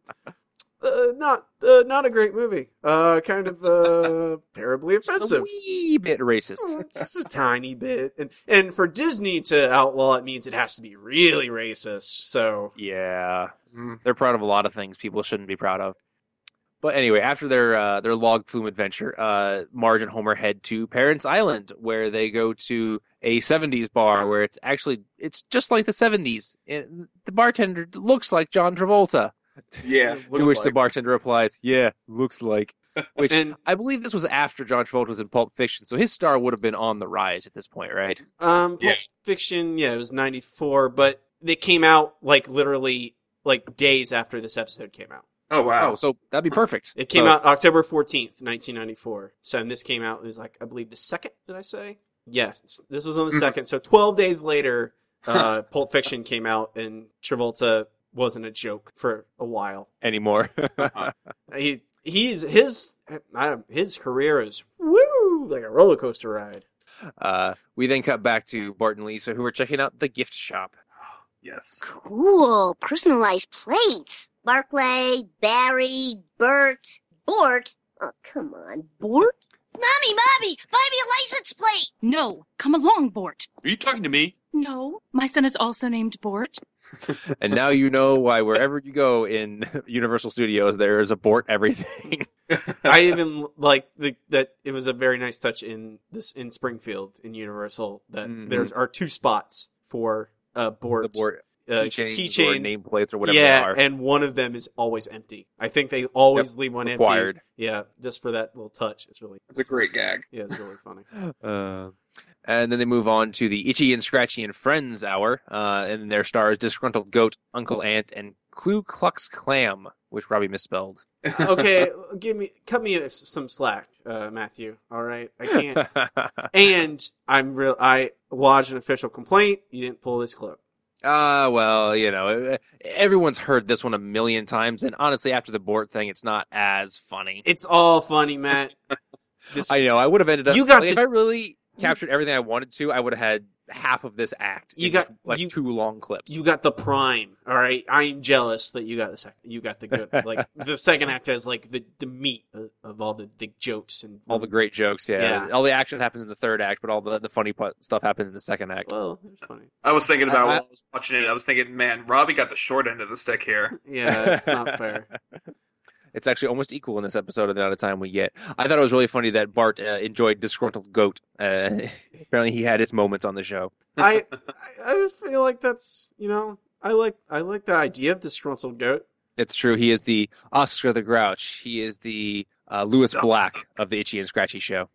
[SPEAKER 1] uh, not uh, not a great movie. Uh, kind of uh, terribly
[SPEAKER 2] a
[SPEAKER 1] offensive.
[SPEAKER 2] wee bit racist.
[SPEAKER 1] Oh, just a tiny bit, and and for Disney to outlaw it means it has to be really racist. So
[SPEAKER 2] Yeah,
[SPEAKER 3] Mm.
[SPEAKER 2] they're proud of a lot of things people shouldn't be proud of. But anyway, after their uh, their log flume adventure, uh, Marge and Homer head to Parents Island, where they go to a seventies bar, where it's actually it's just like the seventies. It, the bartender looks like John Travolta.
[SPEAKER 3] Yeah.
[SPEAKER 2] To
[SPEAKER 1] looks
[SPEAKER 2] which the
[SPEAKER 1] like-
[SPEAKER 2] bartender replies, "Yeah, looks like." Which
[SPEAKER 1] and
[SPEAKER 2] I believe this was after John Travolta was in Pulp Fiction, so his star would have been on the rise at this point, right?
[SPEAKER 1] um, Pulp
[SPEAKER 3] Yeah.
[SPEAKER 1] Fiction, yeah, it was ninety-four, but they came out like literally like days after this episode came out.
[SPEAKER 3] Oh, wow.
[SPEAKER 2] Oh, so that'd be perfect.
[SPEAKER 1] It came
[SPEAKER 2] So-
[SPEAKER 1] out October fourteenth, nineteen ninety-four. So, and this came out, it was like, I believe the second, did I say? Yeah, this was on the
[SPEAKER 3] Mhm.
[SPEAKER 1] second. So twelve days later, uh, Pulp Fiction came out, and Travolta wasn't a joke for a while.
[SPEAKER 2] anymore.
[SPEAKER 3] Uh-huh.
[SPEAKER 1] He, he's, his, uh, his career is, woo, like a roller coaster ride.
[SPEAKER 2] uh, we then cut back to Bart and Lisa, who are checking out the gift shop.
[SPEAKER 3] Yes.
[SPEAKER 8] Cool. Personalized plates. Barclay, Barry, Bert, Bort. Oh, come on, Bort?
[SPEAKER 4] Mommy, Mommy, buy me a license plate.
[SPEAKER 7] No, come along, Bort.
[SPEAKER 3] Are you talking to me?
[SPEAKER 7] No, my son is also named Bort.
[SPEAKER 2] And now you know why wherever you go in Universal Studios, there is a Bort everything.
[SPEAKER 1] I even like the, that it was a very nice touch in this in Springfield in Universal that
[SPEAKER 2] Mhm.
[SPEAKER 1] there are two spots for uh, Bort.
[SPEAKER 2] the Bort
[SPEAKER 1] uh,
[SPEAKER 2] keychains,
[SPEAKER 1] keychains.
[SPEAKER 2] or nameplates or whatever
[SPEAKER 1] yeah,
[SPEAKER 2] they are.
[SPEAKER 1] and one of them is always empty. I think they always leave one
[SPEAKER 2] required.
[SPEAKER 1] empty. Yeah, just for that little touch. It's really
[SPEAKER 3] It's a great gag.
[SPEAKER 1] Yeah, it's really funny.
[SPEAKER 2] Uh, and then they move on to the Itchy and Scratchy and Friends hour, uh, and their stars Disgruntled Goat, Uncle Ant, and Ku Klux Clam, which Robbie misspelled.
[SPEAKER 1] Okay, give me cut me some slack, uh, Matthew. All right, I can't. And I'm real. I lodged an official complaint. You didn't pull this clip.
[SPEAKER 2] Ah, well, you know, everyone's heard this one a million times, and honestly, after the Bort thing, it's not as funny.
[SPEAKER 1] It's all funny, Matt. This
[SPEAKER 2] I know, I would have ended up.
[SPEAKER 1] You got
[SPEAKER 2] like,
[SPEAKER 1] the-
[SPEAKER 2] if I really captured everything I wanted to, I would have had half of this act.
[SPEAKER 1] You
[SPEAKER 2] in
[SPEAKER 1] got-
[SPEAKER 2] just, like
[SPEAKER 1] you-
[SPEAKER 2] two long clips.
[SPEAKER 1] you got the prime. All right, I'm jealous that you got the second. You got the good. Like the second act has like the, the meat of, of all the, the jokes and
[SPEAKER 2] all the great jokes, yeah.
[SPEAKER 1] Yeah.
[SPEAKER 2] All the action happens in the third act, but all the, the funny pu- stuff happens in the second act.
[SPEAKER 1] Well, it's funny.
[SPEAKER 3] I was thinking about
[SPEAKER 2] I- I-
[SPEAKER 3] while I was watching it. I was thinking, man, Robbie got the short end of the stick here.
[SPEAKER 1] Yeah, it's not fair.
[SPEAKER 2] It's actually almost equal in this episode of the amount of time we get. I thought it was really funny that Bart uh, enjoyed Disgruntled Goat. Uh, apparently, he had his moments on the show.
[SPEAKER 1] I, I I feel like that's you know I like I like the idea of disgruntled goat.
[SPEAKER 2] It's true. He is the Oscar the Grouch. He is the uh, Lewis Black of the Itchy and Scratchy show.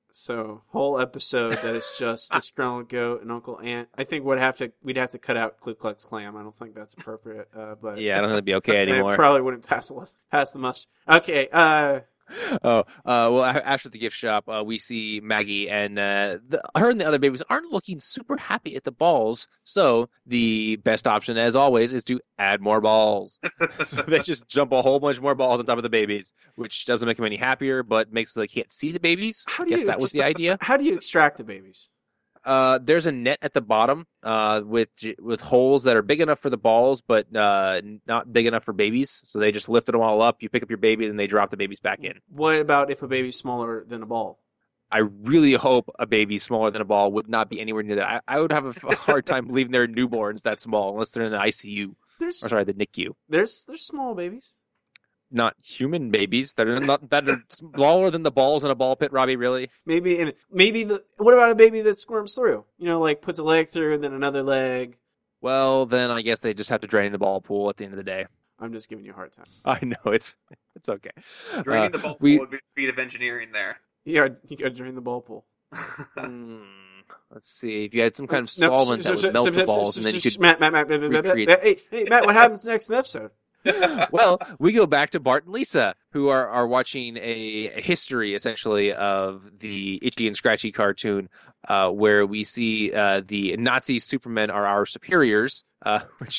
[SPEAKER 1] So whole episode that is just disgruntled goat and Uncle Ant. I think would have to we'd have to cut out Ku Klux Klan. I don't think that's appropriate. Uh, but
[SPEAKER 2] Yeah, I don't think it'd be okay
[SPEAKER 1] it
[SPEAKER 2] anymore.
[SPEAKER 1] probably wouldn't pass the list- pass the must. Okay. Uh,
[SPEAKER 2] Oh, uh, well, a- after the gift shop, uh, we see Maggie, and uh, the, her and the other babies aren't looking super happy at the balls. So the best option, as always, is to add more balls. So they just jump a whole bunch more balls on top of the babies, which doesn't make them any happier, but makes they can't see the babies.
[SPEAKER 1] How
[SPEAKER 2] I
[SPEAKER 1] do
[SPEAKER 2] guess
[SPEAKER 1] you
[SPEAKER 2] that was the idea.
[SPEAKER 1] how do you extract the babies?
[SPEAKER 2] Uh, there's a net at the bottom uh, with with holes that are big enough for the balls, but uh, not big enough for babies. So they just lifted them all up. You pick up your baby, and they drop the babies back in.
[SPEAKER 1] What about if a baby's smaller than a ball?
[SPEAKER 2] I really hope a baby smaller than a ball would not be anywhere near that. I, I would have a f- hard time believing there are newborns that small unless they're in the I C U.
[SPEAKER 1] There's
[SPEAKER 2] Or sorry, the N I C U.
[SPEAKER 1] there's there's small babies.
[SPEAKER 2] Not human babies that are not that are smaller than the balls in a ball pit. Robbie, really?
[SPEAKER 1] Maybe and maybe the what about a baby that squirms through? You know, like puts a leg through, then another leg.
[SPEAKER 2] Well, then I guess they just have to drain the ball pool at the end of the day.
[SPEAKER 1] I'm just giving you a hard time.
[SPEAKER 2] I know it's it's okay.
[SPEAKER 3] Draining
[SPEAKER 2] Uh,
[SPEAKER 3] the ball
[SPEAKER 2] we-
[SPEAKER 3] would be a feat of engineering there.
[SPEAKER 1] You got you got to drain the ball pool.
[SPEAKER 2] Hmm, let's see. If you had some kind of
[SPEAKER 1] No,
[SPEAKER 2] solvent
[SPEAKER 1] s-
[SPEAKER 2] that
[SPEAKER 1] s-
[SPEAKER 2] would
[SPEAKER 1] s-
[SPEAKER 2] melt
[SPEAKER 1] s-
[SPEAKER 2] the
[SPEAKER 1] s-
[SPEAKER 2] balls,
[SPEAKER 1] s-
[SPEAKER 2] and then you
[SPEAKER 1] s-
[SPEAKER 2] could.
[SPEAKER 1] Matt, Matt, Matt, Matt, Matt, Matt,
[SPEAKER 2] recreate-
[SPEAKER 1] Matt, hey, hey, Matt, what happens next in the episode?
[SPEAKER 2] Well, we go back to Bart and Lisa, who are, are watching a, a history, essentially, of the Itchy and Scratchy cartoon, uh, where we see uh, the Nazi Supermen are our superiors, uh, which is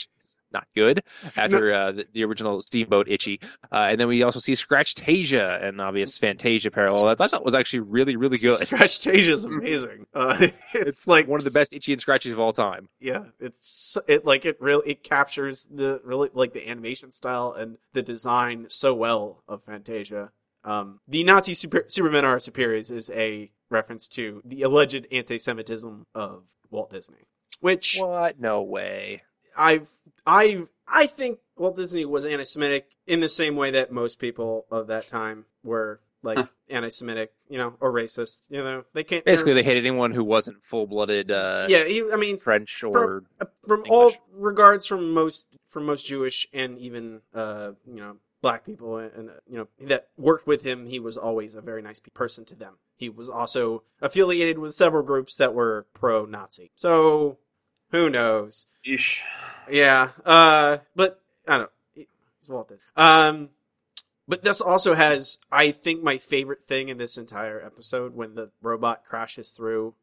[SPEAKER 2] not good after uh, the, the original Steamboat Itchy. Uh, and then we also see Scratch-tasia, an obvious Fantasia parallel that I thought was actually really, really good.
[SPEAKER 1] Scratch-tasia is amazing. Uh, it's,
[SPEAKER 2] it's
[SPEAKER 1] like
[SPEAKER 2] one of the best Itchy and Scratchies of all time.
[SPEAKER 1] Yeah, it's it like it really it captures the really like the animation style and the design so well of Fantasia. Um, the Nazi super, Supermen Are Superiors is a reference to the alleged anti-Semitism of Walt Disney, which
[SPEAKER 2] what? No way.
[SPEAKER 1] I've I I think Walt Disney was anti-Semitic in the same way that most people of that time were like huh. anti-Semitic, you know, or racist. You know, they can't.
[SPEAKER 2] Basically, they hated anyone who wasn't full-blooded. Uh,
[SPEAKER 1] yeah, he, I mean,
[SPEAKER 2] French or
[SPEAKER 1] from, from all regards from most from most Jewish and even uh, you know black people and, and you know that worked with him. He was always a very nice person to them. He was also affiliated with several groups that were pro-Nazi. So who knows?
[SPEAKER 3] Yeesh.
[SPEAKER 1] Yeah, uh, but I don't know. It's Walt Disney. Um, but this also has, I think, my favorite thing in this entire episode when the robot crashes through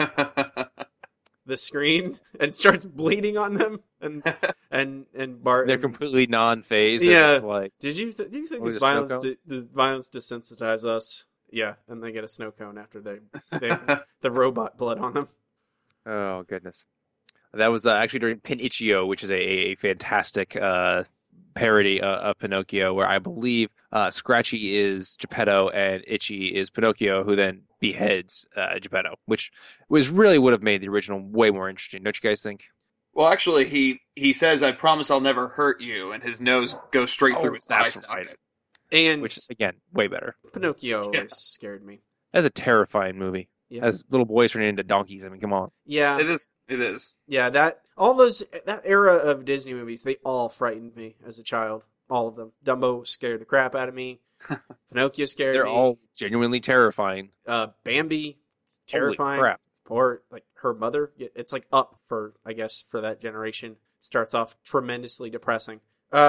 [SPEAKER 1] the screen and starts bleeding on them, and and and Bart.
[SPEAKER 2] They're completely non-phased.
[SPEAKER 1] Yeah.
[SPEAKER 2] They're just like,
[SPEAKER 1] did you th- do you think
[SPEAKER 2] was
[SPEAKER 1] this
[SPEAKER 2] it a
[SPEAKER 1] violence
[SPEAKER 2] snow cone?
[SPEAKER 1] de- this violence desensitize us? Yeah, and they get a snow cone after they they have the robot blood on them.
[SPEAKER 2] Oh goodness. That was uh, actually during Pinocchio, which is a, a fantastic uh, parody uh, of Pinocchio, where I believe uh, Scratchy is Geppetto and Itchy is Pinocchio, who then beheads uh, Geppetto, which was really would have made the original way more interesting. Don't you guys think?
[SPEAKER 3] Well, actually, he, he says, "I promise I'll never hurt you," and his nose goes straight
[SPEAKER 2] Oh,
[SPEAKER 3] through his eye
[SPEAKER 2] that's
[SPEAKER 3] socket.
[SPEAKER 2] right.
[SPEAKER 1] And
[SPEAKER 2] Which, again, way better.
[SPEAKER 1] Pinocchio
[SPEAKER 3] Yeah.
[SPEAKER 1] always scared me.
[SPEAKER 2] That's a terrifying movie.
[SPEAKER 1] Yeah.
[SPEAKER 2] As little boys turning into donkeys. I mean, come on.
[SPEAKER 1] Yeah,
[SPEAKER 3] It is. It is.
[SPEAKER 1] yeah. That all those that era of Disney movies, they all frightened me as a child. All of them. Dumbo scared the crap out of me. Pinocchio scared
[SPEAKER 2] They're
[SPEAKER 1] me.
[SPEAKER 2] all genuinely terrifying.
[SPEAKER 1] Uh, Bambi, it's terrifying.
[SPEAKER 2] Holy crap.
[SPEAKER 1] Or like her mother. It's like Up for I guess for that generation. Starts off tremendously depressing.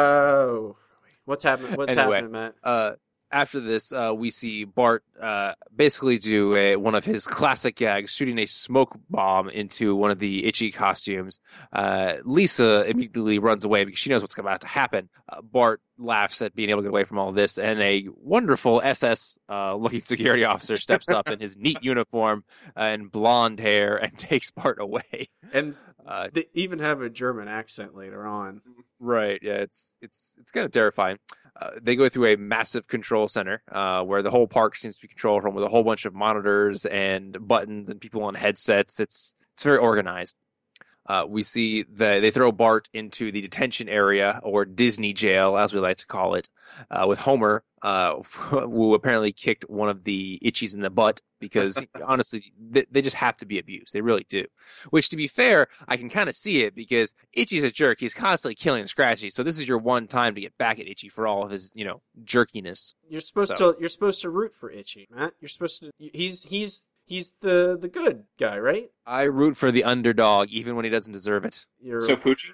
[SPEAKER 1] Oh, what's happening? What's
[SPEAKER 2] Anyway,
[SPEAKER 1] happening, Matt?
[SPEAKER 2] Uh, after this, uh, we see Bart uh, basically do a, one of his classic gags, shooting a smoke bomb into one of the Itchy costumes. Uh, Lisa immediately runs away because she knows what's about to happen. Uh, Bart laughs at being able to get away from all of this, and a wonderful S S-looking uh, security officer steps up in his neat uniform and blonde hair and takes Bart away.
[SPEAKER 1] And
[SPEAKER 2] Uh,
[SPEAKER 1] they even have a German accent later on.
[SPEAKER 2] Right, yeah, it's it's it's kind of terrifying. Uh, they go through a massive control center uh, where the whole park seems to be controlled from, with a whole bunch of monitors and buttons and people on headsets. It's it's very organized. Uh, we see that they throw Bart into the detention area, or Disney jail, as we like to call it, uh, with Homer, uh, who apparently kicked one of the Itchies in the butt, because honestly, they, they just have to be abused. They really do. Which, to be fair, I can kind of see it, because Itchy's a jerk. He's constantly killing Scratchy, so this is your one time to get back at Itchy for all of his, you know, jerkiness.
[SPEAKER 1] You're supposed
[SPEAKER 2] So.
[SPEAKER 1] to you're supposed to root for Itchy, Matt. You're supposed to. He's he's he's the the good guy, right?
[SPEAKER 2] I root for the underdog, even when he doesn't deserve it.
[SPEAKER 1] You're
[SPEAKER 3] So Poochie?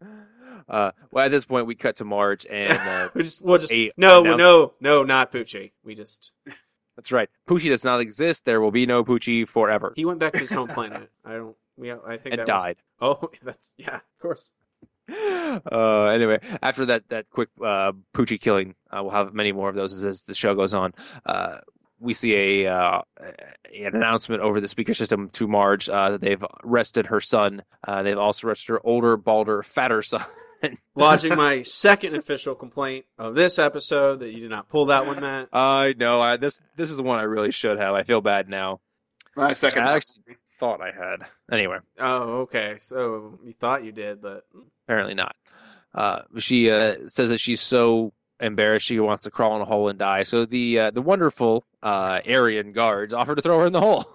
[SPEAKER 2] Uh, well, at this point, we cut to Marge, and uh,
[SPEAKER 1] we just we'll just
[SPEAKER 2] a
[SPEAKER 1] no
[SPEAKER 2] announce-
[SPEAKER 1] no no not Poochie. We just
[SPEAKER 2] That's right. Poochie does not exist. There will be no Poochie forever.
[SPEAKER 1] he went back to his home planet. I don't. We I think
[SPEAKER 2] And
[SPEAKER 1] that was-
[SPEAKER 2] died.
[SPEAKER 1] oh, that's yeah, of course.
[SPEAKER 2] Uh, anyway, after that, that quick uh, Poochie killing, uh, we'll have many more of those as, as the show goes on. Uh, we see a uh, an announcement over the speaker system to Marge uh, that they've arrested her son. Uh, they've also arrested her older, balder, fatter son.
[SPEAKER 1] Lodging my second official complaint of this episode that you did not pull that one, Matt.
[SPEAKER 2] I know. I, this this is the one I really should have. I feel bad now.
[SPEAKER 3] My second.
[SPEAKER 2] I actually thought I had. Anyway,
[SPEAKER 1] Oh, okay. So you thought you did, but
[SPEAKER 2] apparently not. Uh, she uh, says that she's so embarrassed she wants to crawl in a hole and die. So the uh, the wonderful uh, Aryan guards offer to throw her in the hole.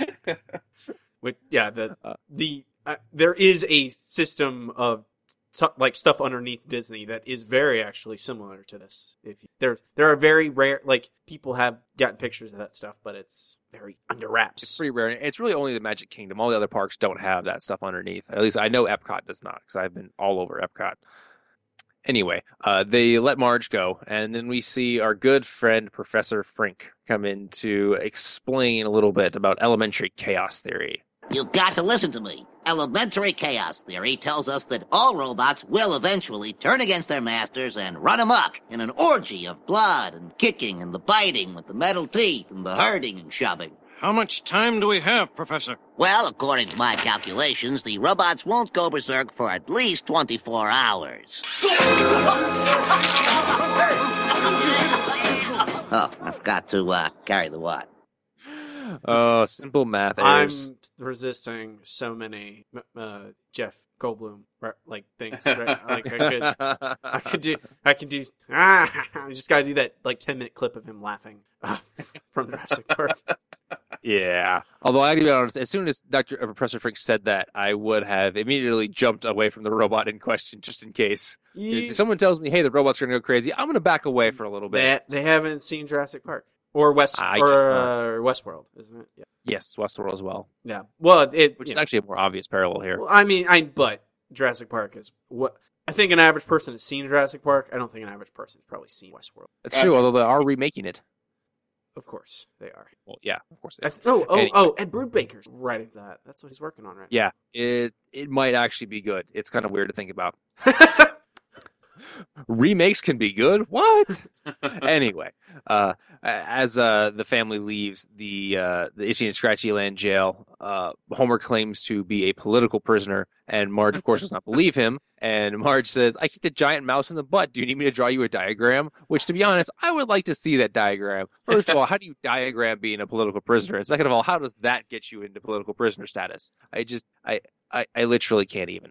[SPEAKER 1] Which, yeah, the
[SPEAKER 2] Uh,
[SPEAKER 1] the uh, there is a system of t- like stuff underneath Disney that is very actually similar to this. If you, there there are very rare, like people have gotten pictures of that stuff, but it's very under
[SPEAKER 2] It's
[SPEAKER 1] wraps.
[SPEAKER 2] pretty rare. It's really only the Magic Kingdom. All the other parks don't have that stuff underneath. At least I know Epcot does not, because I've been all over Epcot. Anyway, uh, they let Marge go, and then we see our good friend Professor Frink come in to explain a little bit about elementary chaos theory.
[SPEAKER 9] You've got to listen to me. Elementary chaos theory tells us that all robots will eventually turn against their masters and run amok in an orgy of blood and kicking and the biting with the metal teeth and the hurting and shoving.
[SPEAKER 5] How much time do we have, Professor?
[SPEAKER 9] Well, according to my calculations, the robots won't go berserk for at least twenty-four hours. Oh, I forgot to uh, carry the what?
[SPEAKER 2] Oh, simple math
[SPEAKER 1] I'm
[SPEAKER 2] errors.
[SPEAKER 1] resisting so many uh, Jeff Goldblum like things. Right? Like I could, I could do, I could do. Ah, I just got to do that like ten minute clip of him laughing uh, from Jurassic Park.
[SPEAKER 2] Yeah. Although I gotta be honest, as soon as Doctor uh, Professor Frink said that, I would have immediately jumped away from the robot in question, just in case.
[SPEAKER 1] You,
[SPEAKER 2] If someone tells me, "Hey, the robot's gonna go crazy," I'm gonna back away for a little bit.
[SPEAKER 1] they, they haven't seen Jurassic Park or West
[SPEAKER 2] I
[SPEAKER 1] or
[SPEAKER 2] guess
[SPEAKER 1] uh, Westworld, isn't it? Yeah.
[SPEAKER 2] Yes, Westworld as well,
[SPEAKER 1] Yeah. Well, it
[SPEAKER 2] which
[SPEAKER 1] you
[SPEAKER 2] is
[SPEAKER 1] know.
[SPEAKER 2] actually a more obvious parallel here.
[SPEAKER 1] Well, I mean, I but Jurassic Park is what I think an average person has seen Jurassic Park. I don't think an average person has probably seen Westworld.
[SPEAKER 2] That's true, although they are remaking it.
[SPEAKER 1] Of course, they are.
[SPEAKER 2] Well, yeah, of course.
[SPEAKER 1] I th- oh, oh,
[SPEAKER 2] Anyway.
[SPEAKER 1] oh! Ed Brubaker's writing that. That's what he's working on right
[SPEAKER 2] Yeah, it it might actually be good. It's kind of weird to think about.
[SPEAKER 1] now.
[SPEAKER 2] Remakes can be good. What? Anyway, uh, as uh, the family leaves the uh, the Itchy and Scratchy Land jail, uh, Homer claims to be a political prisoner, and Marge, of course, does not believe him. And Marge says, "I kicked a giant mouse in the butt. Do you need me to draw you a diagram?" Which, to be honest, I would like to see that diagram. First of all, how do you diagram being a political prisoner? And second of all, how does that get you into political prisoner status? I just, I, I, I literally can't even.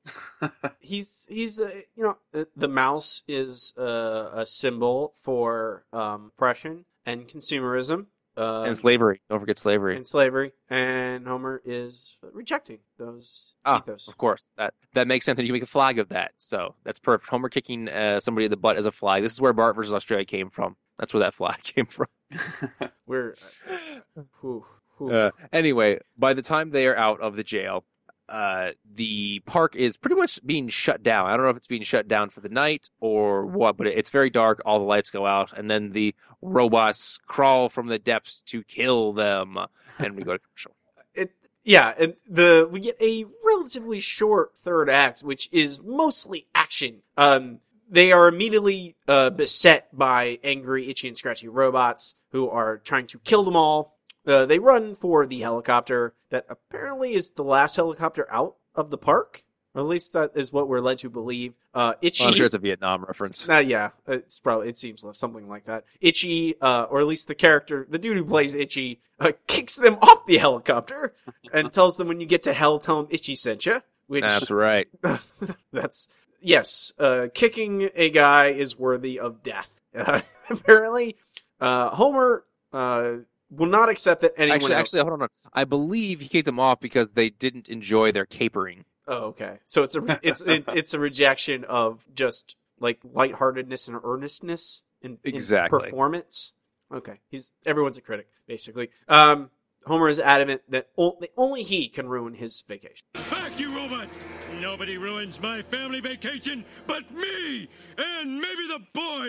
[SPEAKER 1] he's he's uh, you know the, the mouse is uh, a symbol for um, oppression and consumerism uh,
[SPEAKER 2] And slavery. Don't forget slavery.
[SPEAKER 1] and slavery, and Homer is rejecting those
[SPEAKER 2] Ah,
[SPEAKER 1] ethos.
[SPEAKER 2] of course. That that makes sense. And you can make a flag of that. So that's perfect. Homer kicking uh, somebody in the butt as a flag. This is where Bart versus Australia came from. That's where that flag came from.
[SPEAKER 1] We're uh, whew, whew.
[SPEAKER 2] Uh, anyway, by the time they are out of the jail, uh, the park is pretty much being shut down. I don't know if it's being shut down for the night or what, but it's very dark. All the lights go out, and then the robots crawl from the depths to kill them. And we go to commercial.
[SPEAKER 1] it yeah, and the we get a relatively short third act, which is mostly action. Um, they are immediately uh, beset by angry, Itchy and Scratchy robots who are trying to kill them all. Uh, they run for the helicopter that apparently is the last helicopter out of the park, or at least that is what we're led to believe. Uh, Itchy.
[SPEAKER 2] Well, I'm sure it's a Vietnam reference.
[SPEAKER 1] Uh, yeah, it's probably it seems something like that. Itchy, uh, or at least the character, the dude who plays Itchy, uh, kicks them off the helicopter and tells them, "When you get to hell, tell them Itchy sent you." Which
[SPEAKER 2] That's right.
[SPEAKER 1] that's yes, uh, kicking a guy is worthy of death. Uh, apparently, uh, Homer uh, will not accept that anyone
[SPEAKER 2] Actually,
[SPEAKER 1] else.
[SPEAKER 2] actually, hold on. I believe he kicked them off because they didn't enjoy their capering.
[SPEAKER 1] Oh, okay. So it's a it's it, it's a rejection of just like lightheartedness and earnestness in, in
[SPEAKER 2] Exactly.
[SPEAKER 1] performance. Okay, he's everyone's a critic basically. Um, Homer is adamant that only, only he can ruin his vacation.
[SPEAKER 5] Back, you robot! Nobody ruins my family vacation but me! And maybe the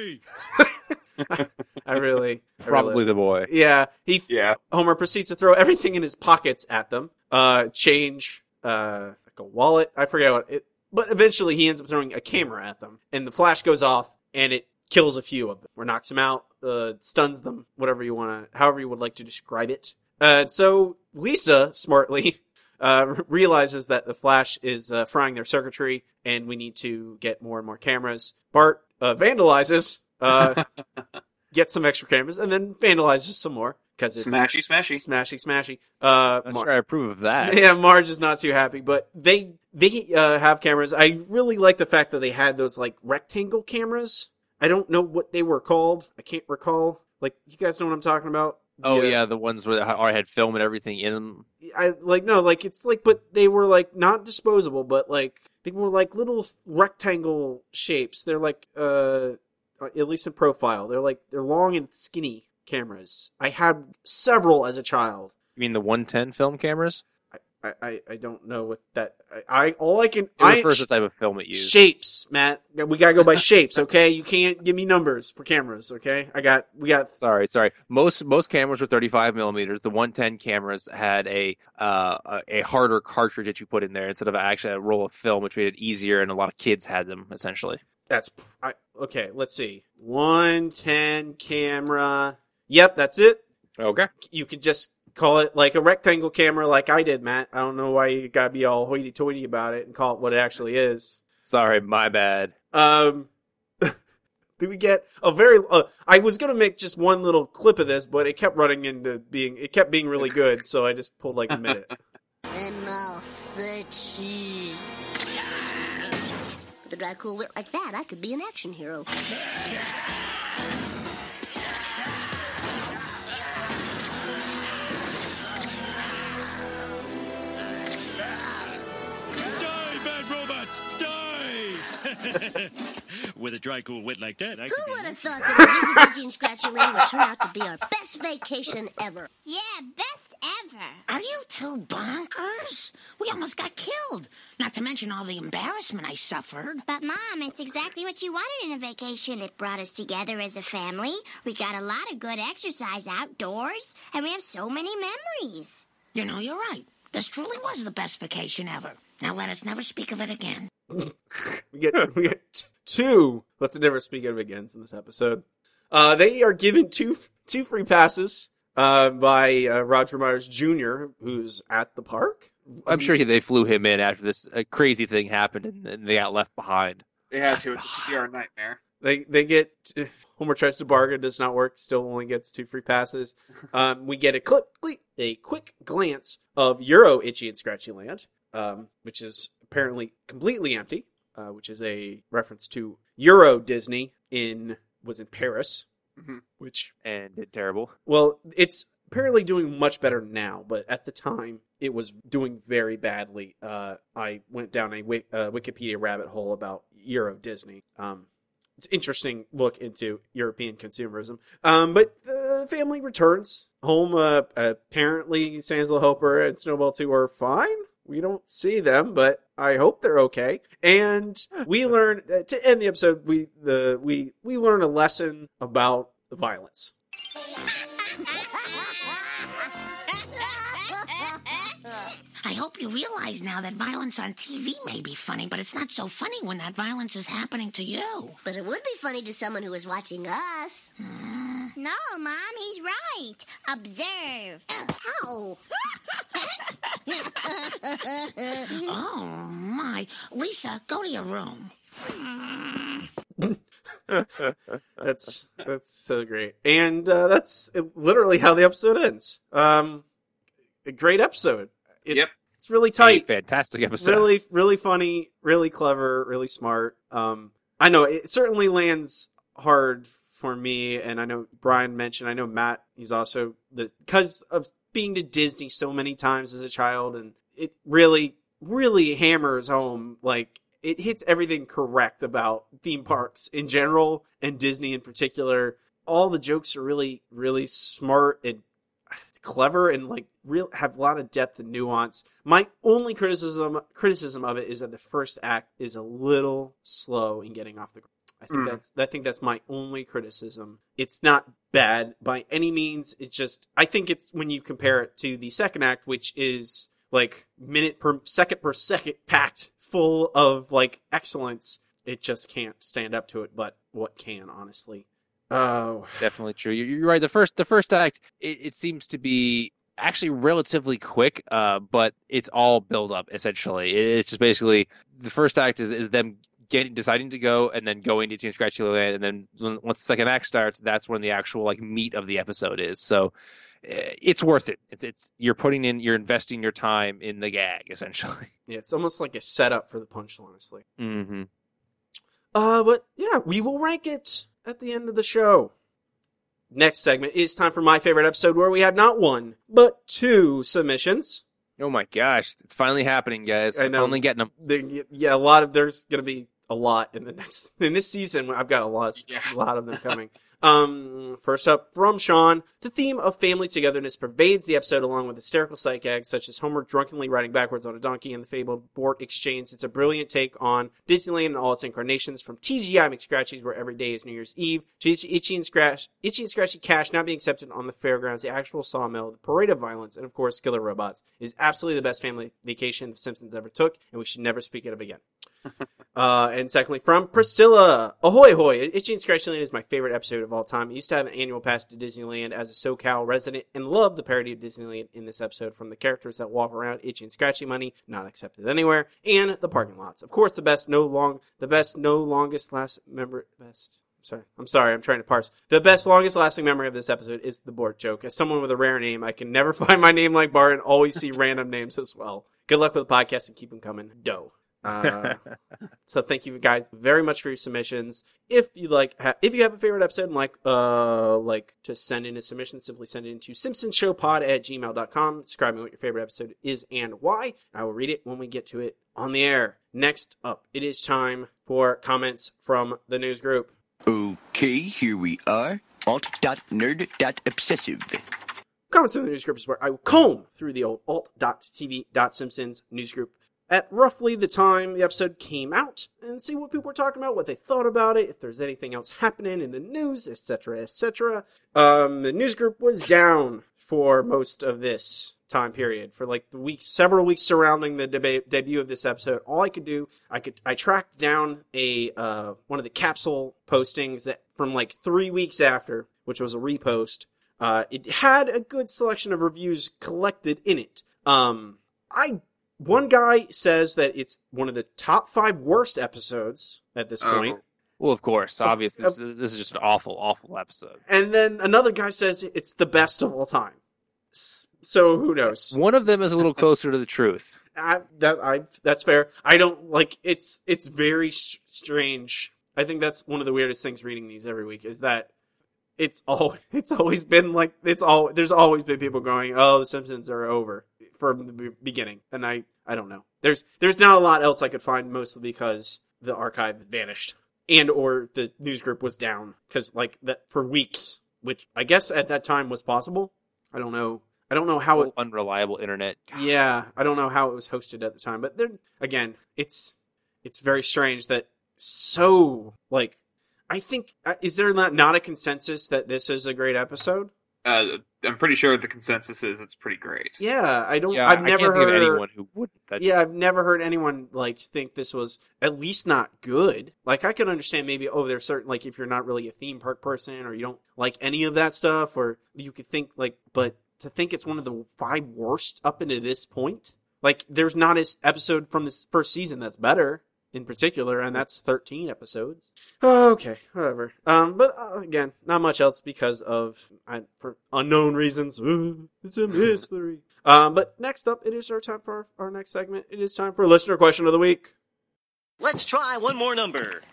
[SPEAKER 5] boy!
[SPEAKER 1] I really, I
[SPEAKER 2] Probably
[SPEAKER 1] really-
[SPEAKER 2] the boy.
[SPEAKER 1] yeah. He
[SPEAKER 3] Yeah.
[SPEAKER 1] Homer proceeds to throw everything in his pockets at them. Uh, change, uh, like a wallet. I forget what it. But eventually, he ends up throwing a camera at them, and the flash goes off, and it kills a few of them, or knocks them out, uh, stuns them, whatever you want to, however you would like to describe it. Uh, so Lisa smartly uh, realizes that the flash is uh, frying their circuitry, and we need to get more and more cameras. Bart uh, vandalizes, uh, gets some extra cameras, and then vandalizes some more because it
[SPEAKER 3] Smashy, smashy.
[SPEAKER 1] smashy, smashy. Uh,
[SPEAKER 2] I'm
[SPEAKER 1] Mar-
[SPEAKER 2] sure I approve of that.
[SPEAKER 1] yeah, Marge is not too happy, but they they uh, have cameras. I really like the fact that they had those like rectangle cameras. I don't know what they were called. I can't recall. Like, you guys know what I'm talking about?
[SPEAKER 2] Oh
[SPEAKER 1] The, uh,
[SPEAKER 2] yeah, the ones where I had film and everything in them.
[SPEAKER 1] I like no, like it's like, but they were like not disposable, but like they were like little rectangle shapes. They're like uh, at least in profile, they're like they're long and skinny cameras. I had several as a child.
[SPEAKER 2] You mean the one ten film cameras?
[SPEAKER 1] I, I, I don't know what that. I, I all I can.
[SPEAKER 2] It
[SPEAKER 1] I
[SPEAKER 2] refers to the type of film it used.
[SPEAKER 1] Shapes, Matt. We gotta go by shapes, okay? You can't give me numbers for cameras, okay? I got. We got.
[SPEAKER 2] Sorry, sorry. Most most cameras were thirty-five millimeters. The one ten cameras had a uh a, a harder cartridge that you put in there instead of actually a roll of film, which made it easier, and a lot of kids had them essentially.
[SPEAKER 1] That's I, okay. Let's see. one ten camera. Yep, that's it.
[SPEAKER 2] Okay.
[SPEAKER 1] You could just call it like a rectangle camera, like I did, Matt. I don't know why you gotta be all hoity-toity about it and call it what it actually is.
[SPEAKER 2] Sorry, my bad.
[SPEAKER 1] Um, did we get a very? Uh, I was gonna make just one little clip of this, but it kept running into being. It kept being really good, so I just pulled like a minute.
[SPEAKER 8] And I'll say cheese. With a dry, cool wit like that, I could be an action hero.
[SPEAKER 5] With a dry, cool wit like that, I could
[SPEAKER 8] Who
[SPEAKER 5] be...
[SPEAKER 8] would have thought that a visit Itchy and Scratchy Land would turn out to be our best vacation ever?
[SPEAKER 4] Yeah, best ever. Are you two bonkers? We almost got killed. Not to mention all the embarrassment I suffered.
[SPEAKER 10] But, Mom, it's exactly what you wanted in a vacation. It brought us together as a family. We got a lot of good exercise outdoors, and we have so many memories.
[SPEAKER 4] You know, you're right. This truly was the best vacation ever. Now let us never speak of it again.
[SPEAKER 1] we get we get t- two. Let's never speak of it again in this episode. Uh, they are given two two free passes uh, by uh, Roger Myers Junior, who's at the park.
[SPEAKER 2] I'm sure he, they flew him in after this uh, crazy thing happened, and, and they got left behind.
[SPEAKER 3] They had to. It's a P R nightmare.
[SPEAKER 1] They they get uh, Homer tries to bargain, does not work. Still only gets two free passes. Um, we get a clip, a quick glance of Euro Itchy and Scratchy Land, um, which is apparently completely empty. Uh, which is a reference to Euro Disney in was in Paris,
[SPEAKER 3] mm-hmm.
[SPEAKER 1] which
[SPEAKER 2] and did terrible.
[SPEAKER 1] Well, it's apparently doing much better now, but at the time it was doing very badly. Uh, I went down a uh, Wikipedia rabbit hole about Euro Disney. Um, it's an interesting look into European consumerism. Um, but the family returns home. Uh, apparently, Sansla Hopper and Snowball two are fine. We don't see them, but I hope they're okay. And we learn uh, to end the episode. We the we we learn a lesson about violence.
[SPEAKER 4] I hope you realize now that violence on T V may be funny, but it's not so funny when that violence is happening to you.
[SPEAKER 8] But it would be funny to someone who is watching us.
[SPEAKER 4] Hmm.
[SPEAKER 10] No, Mom, he's right. Observe.
[SPEAKER 8] Ow!
[SPEAKER 4] Oh, my. Lisa, go to your room.
[SPEAKER 1] that's that's so great. And uh, that's literally how the episode ends. Um, a great episode. It,
[SPEAKER 3] yep.
[SPEAKER 1] It's really tight.
[SPEAKER 2] A fantastic episode.
[SPEAKER 1] Really, really funny, really clever, really smart. Um, I know it certainly lands hard for me, and I know Brian mentioned, I know Matt, he's also, the because of being to Disney so many times as a child, and it really, really hammers home, like, it hits everything correct about theme parks in general, and Disney in particular. All the jokes are really, really smart and clever and like real have a lot of depth and nuance. My only criticism criticism of it is that the first act is a little slow in getting off the ground. I think
[SPEAKER 3] Mm.
[SPEAKER 1] that's I think that's my only criticism. It's not bad by any means. It's just I think it's when you compare it to the second act, which is like minute per second per second packed full of like excellence, it just can't stand up to it. But what can, honestly? Oh,
[SPEAKER 2] definitely true. You're, you're right. The first, the first act, it, it seems to be actually relatively quick, uh, but it's all build up essentially. It, it's just basically the first act is, is them getting deciding to go and then going to Itchy and Scratchy Land, and then when, once the second act starts, that's when the actual like meat of the episode is. So it's worth it. It's it's you're putting in, you're investing your time in the gag essentially.
[SPEAKER 1] Yeah, it's almost like a setup for the punch, honestly.
[SPEAKER 2] Mm-hmm.
[SPEAKER 1] Uh, but yeah, we will rank it at the end of the show. Next segment is time for my favorite episode, where we have not one, but two submissions.
[SPEAKER 2] Oh my gosh, it's finally happening, guys.
[SPEAKER 1] I
[SPEAKER 2] I'm
[SPEAKER 1] know.
[SPEAKER 2] finally getting them.
[SPEAKER 1] There, yeah, a lot of, there's going to be a lot in the next, in this season. I've got a lot,
[SPEAKER 3] Yeah.
[SPEAKER 1] a lot of them coming. Um, first up from Sean, the theme of family togetherness pervades the episode along with hysterical sight gags such as Homer drunkenly riding backwards on a donkey and the fabled Bort exchange. It's a brilliant take on Disneyland and all its incarnations, from T G I McScratchies, where every day is New Year's Eve, to Itchy and Scratch, Itchy and Scratchy Cash not being accepted on the fairgrounds, the actual sawmill, the parade of violence, and of course, Killer Robots. It is absolutely the best family vacation The Simpsons ever took, and we should never speak of it again. Uh, and secondly, from Priscilla, ahoy hoy, Itchy and Scratchy Land is my favorite episode of all time. I used to have an annual pass to Disneyland as a SoCal resident and love the parody of Disneyland in this episode, from the characters that walk around Itchy and Scratchy money, not accepted anywhere, and the parking lots. Of course, the best no long, the best no longest last member, best. Sorry, I'm sorry, I'm trying to parse. The best, longest lasting memory of this episode is the Bort joke. As someone with a rare name, I can never find my name like Bart and always see random names as well. Good luck with the podcast and keep them coming. Dough. Uh, so thank you guys very much for your submissions. If you like, ha- if you have a favorite episode and like, uh, like to send in a submission, simply send it into simpsonshowpod at gmail dot com. Describe me what your favorite episode is and why. I will read it when we get to it on the air. Next up, it is time for comments from the news group.
[SPEAKER 11] Okay, here we are. alt dot nerd dot obsessive.
[SPEAKER 1] Comments from the news group is where I will comb through the old alt dot t v dot simpsons news group at roughly the time the episode came out and see what people were talking about, what they thought about it, if there's anything else happening in the news, et cetera, et cetera. Um, the news group was down for most of this time period, for like the weeks, several weeks surrounding the deba- debut of this episode. All I could do, I could, I tracked down a uh, one of the capsule postings that from like three weeks after, which was a repost. Uh, it had a good selection of reviews collected in it. Um, I. One guy says that it's one of the top five worst episodes at this
[SPEAKER 2] oh.
[SPEAKER 1] point.
[SPEAKER 2] Well, of course, obviously, this, this is just an awful, awful episode.
[SPEAKER 1] And then another guy says it's the best of all time. So who knows?
[SPEAKER 2] One of them is a little closer to the truth.
[SPEAKER 1] I, that I that's fair. I don't like it's it's very st- strange. I think that's one of the weirdest things reading these every week is that it's all it's always been like it's all there's always been people going, "Oh, the Simpsons are over." From the beginning, and I, I don't know. There's there's not a lot else I could find, mostly because the archive vanished and or the news group was down because like that for weeks, which I guess at that time was possible. I don't know. I don't know how it,
[SPEAKER 2] unreliable internet.
[SPEAKER 1] Yeah, I don't know how it was hosted at the time, but then again, it's it's very strange that so like I think is there not not a consensus that this is a great episode?
[SPEAKER 3] Uh, I'm pretty sure the consensus is it's pretty great.
[SPEAKER 1] Yeah, I don't.
[SPEAKER 2] Yeah,
[SPEAKER 1] I've never
[SPEAKER 2] I can't
[SPEAKER 1] heard
[SPEAKER 2] think of anyone who wouldn't. That's...
[SPEAKER 1] Yeah, I've never heard anyone like think this was at least not good. Like I can understand maybe oh, there's certain like if you're not really a theme park person or you don't like any of that stuff, or you could think like, but to think it's one of the five worst up into this point, like there's not an episode from this first season that's better. In particular, and that's thirteen episodes. Okay, whatever. Um, but uh, again, not much else because of I, for unknown reasons. Ooh, it's a mystery. um, but next up, it is our time for our, our next segment. It is time for listener question of the week.
[SPEAKER 12] Let's try one more number.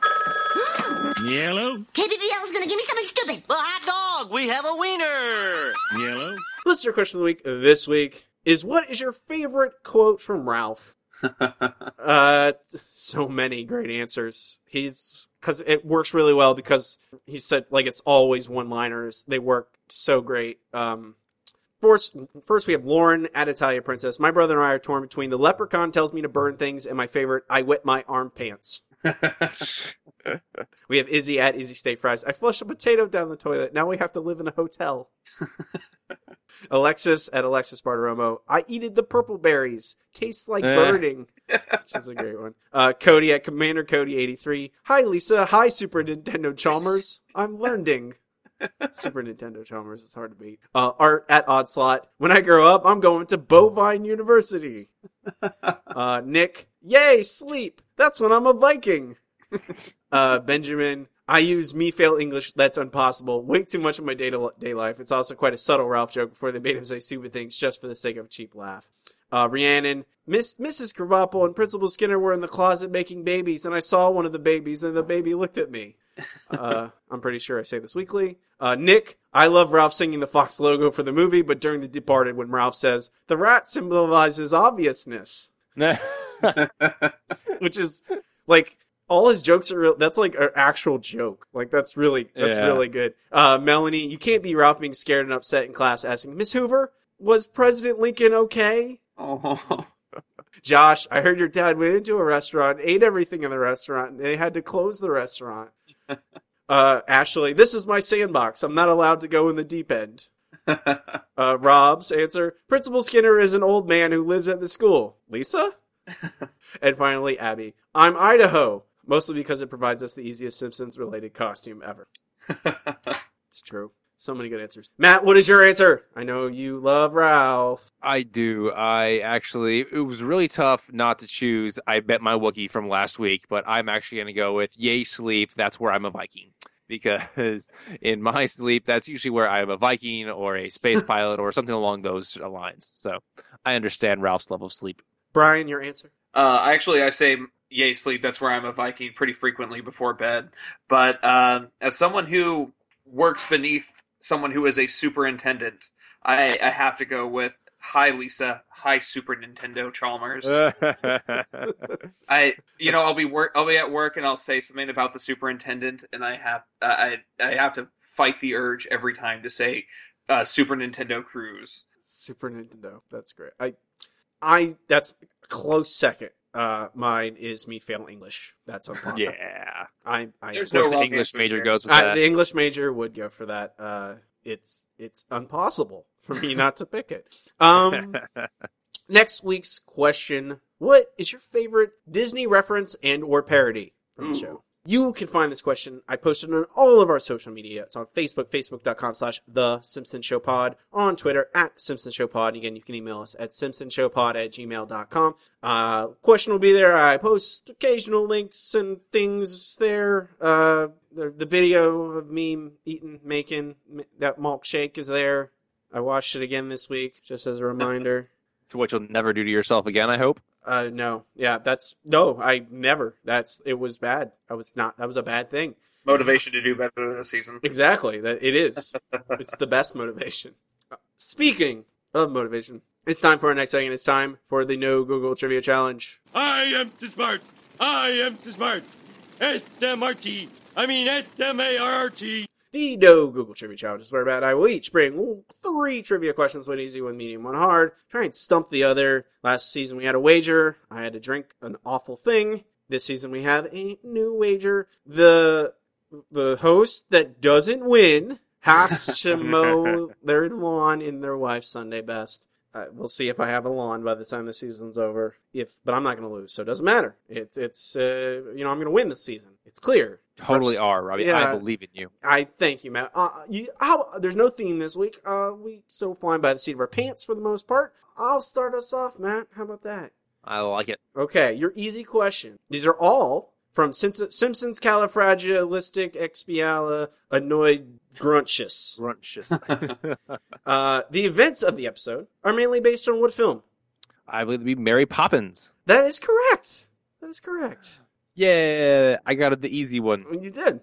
[SPEAKER 5] Yellow.
[SPEAKER 10] K B B L is gonna give me something stupid.
[SPEAKER 12] The hot dog. We have a wiener.
[SPEAKER 5] Yellow.
[SPEAKER 1] Listener question of the week this week is: what is your favorite quote from Ralph? uh, so many great answers. He's because it works really well because he said like it's always one-liners. They work so great. Um, first, first we have Lauren at Italia Princess. My brother and I are torn between the leprechaun tells me to burn things and my favorite, I wet my arm pants. We have Izzy at Izzy Steak Fries. I flushed a potato down the toilet. Now we have to live in a hotel. Alexis at Alexis Bartiromo. I eated the purple berries. Tastes like burning. Which is a great one. Uh, Cody at Commander Cody eighty-three. Hi, Lisa. Hi, Super Nintendo Chalmers. I'm learning. Super Nintendo Chalmers is hard to beat. Uh, Art at Oddslot. When I grow up, I'm going to Bovine University. Uh, Nick. Yay, sleep. That's when I'm a Viking. Uh, Benjamin. I use me fail English. That's impossible. Way too much of my day-to-day life. It's also quite a subtle Ralph joke before they made him say stupid things just for the sake of a cheap laugh. Uh, Rhiannon. Miss Missus Krabappel and Principal Skinner were in the closet making babies, and I saw one of the babies, and the baby looked at me. Uh, I'm pretty sure I say this weekly. Uh, Nick, I love Ralph singing the Fox logo for the movie, but during The Departed, when Ralph says, the rat symbolizes obviousness. Which is, like, All his jokes are real. That's like an actual joke. Like that's really that's
[SPEAKER 2] Yeah.
[SPEAKER 1] really good. Uh, Melanie, you can't be Ralph being scared and upset in class, asking Miss Hoover, was President Lincoln okay?
[SPEAKER 3] Oh.
[SPEAKER 1] Josh, I heard your dad went into a restaurant, ate everything in the restaurant, and they had to close the restaurant. uh, Ashley, this is my sandbox. I'm not allowed to go in the deep end. uh, Rob's answer: Principal Skinner is an old man who lives at the school. Lisa. And finally, Abby, I'm Idaho. Mostly because it provides us the easiest Simpsons-related costume ever. It's true. So many good answers. Matt, what is your answer? I know you love Ralph.
[SPEAKER 2] I do. I actually, it was really tough not to choose. I bet my Wookiee from last week, but I'm actually going to go with Yay Sleep. That's where I'm a Viking. Because in my sleep, that's usually where I'm a Viking or a space pilot or something along those lines. So I understand Ralph's level of sleep.
[SPEAKER 1] Brian, your answer?
[SPEAKER 3] Uh, actually, I say yay sleep. That's where I'm a Viking pretty frequently before bed. But um, as someone who works beneath someone who is a superintendent, I, I have to go with hi Lisa, hi Super Nintendo Chalmers. I, you know, I'll be work, I'll be at work and I'll say something about the superintendent, and I have, uh, I, I have to fight the urge every time to say uh, Super Nintendo Cruise.
[SPEAKER 1] Super Nintendo. That's great. I, I. That's a close second. Uh, mine is me fail English. That's impossible.
[SPEAKER 2] Yeah.
[SPEAKER 1] I. I
[SPEAKER 3] There's
[SPEAKER 2] Of course,
[SPEAKER 3] no
[SPEAKER 2] the
[SPEAKER 3] wrong
[SPEAKER 2] English
[SPEAKER 3] answers
[SPEAKER 2] major
[SPEAKER 3] here.
[SPEAKER 2] goes with
[SPEAKER 1] I,
[SPEAKER 2] that.
[SPEAKER 1] the English major would go for that. Uh, it's it's impossible for me not to pick it. Um, next week's question: what is your favorite Disney reference and or parody from the
[SPEAKER 3] Ooh.
[SPEAKER 1] show? You can find this question. I posted on all of our social media. It's on Facebook, facebook.com slash The Simpsons Show Pod. On Twitter, at Simpsons Show Pod. Again, you can email us at simpsonshowpod at gmail.com. Uh, question will be there. I post occasional links and things there. Uh, the, the video of me eating, making that malt shake is there. I watched it again this week, just as a reminder.
[SPEAKER 2] To what you'll never do to yourself again, I hope.
[SPEAKER 1] Uh, no, yeah, that's, no, I never, that's, it was bad. I was not, that was a bad thing.
[SPEAKER 3] Motivation to do better this season.
[SPEAKER 1] Exactly, that it is. It's the best motivation. Speaking of motivation, it's time for our next segment. It's time for the No Google Trivia Challenge.
[SPEAKER 5] I am too smart. I am too smart. S M R T. I mean S M A R R T.
[SPEAKER 1] The No Google Trivia Challenge is where Matt and I will each bring three trivia questions, one easy, one medium, one hard. Try and stump the other. Last season we had a wager. I had to drink an awful thing. This season we have a new wager. The the host that doesn't win has to mow their lawn in their wife's Sunday best. Uh, we'll see if I have a lawn by the time the season's over. If, but I'm not going to lose, so it doesn't matter. It's it's uh, you know I'm going to win this season. It's clear.
[SPEAKER 2] Totally are, Robbie.
[SPEAKER 1] Yeah.
[SPEAKER 2] I believe in you.
[SPEAKER 1] I thank you, Matt. Uh, you, how, there's no theme this week. Uh, we so flying by the seat of our pants for the most part. I'll start us off, Matt. How about that?
[SPEAKER 2] I like it.
[SPEAKER 1] Okay, your easy question. These are all from Sim- Simpsons Califragilistic Expiala Annoyed Gruntious.
[SPEAKER 2] Gruntious.
[SPEAKER 1] uh, the events of the episode are mainly based on what film?
[SPEAKER 2] I believe it to be Mary Poppins.
[SPEAKER 1] That is correct. That is correct.
[SPEAKER 2] Yeah, I got it the easy one.
[SPEAKER 1] You did.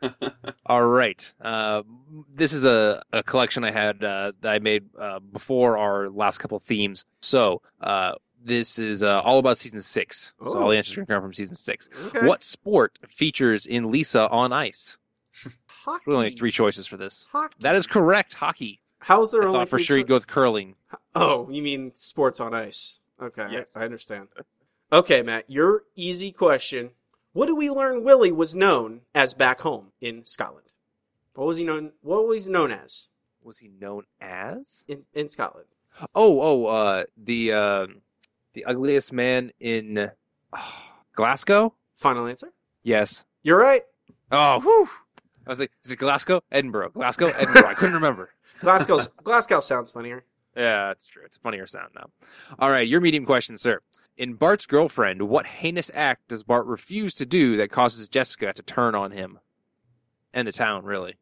[SPEAKER 2] All right. Uh, this is a, a collection I had uh, that I made uh, before our last couple of themes. So uh, this is uh, all about season six. So all the answers are going to come from season six.
[SPEAKER 1] Okay.
[SPEAKER 2] What sport features in Lisa on Ice?
[SPEAKER 1] Hockey.
[SPEAKER 2] Really only three choices for this.
[SPEAKER 1] Hockey.
[SPEAKER 2] That is correct. Hockey.
[SPEAKER 1] How's there
[SPEAKER 2] I
[SPEAKER 1] only
[SPEAKER 2] thought for
[SPEAKER 1] three
[SPEAKER 2] sure
[SPEAKER 1] cho-
[SPEAKER 2] you'd go with curling.
[SPEAKER 1] Oh, you mean sports on ice. Okay,
[SPEAKER 2] Yes.
[SPEAKER 1] I understand. Okay, Matt, your easy question. What do we learn Willie was known as back home in Scotland? What was he known What was he known as
[SPEAKER 2] Was he known as?
[SPEAKER 1] in, in Scotland?
[SPEAKER 2] Oh, oh, uh, the uh, the ugliest man in oh, Glasgow?
[SPEAKER 1] Final answer?
[SPEAKER 2] Yes.
[SPEAKER 1] You're right.
[SPEAKER 2] Oh, whew. I was like, is it Glasgow? Edinburgh. Glasgow? Edinburgh. I couldn't remember.
[SPEAKER 1] Glasgow's, Glasgow sounds funnier.
[SPEAKER 2] Yeah, that's true. It's a funnier sound now. All right, your medium question, sir. In Bart's Girlfriend, what heinous act does Bart refuse to do that causes Jessica to turn on him? And the town, really.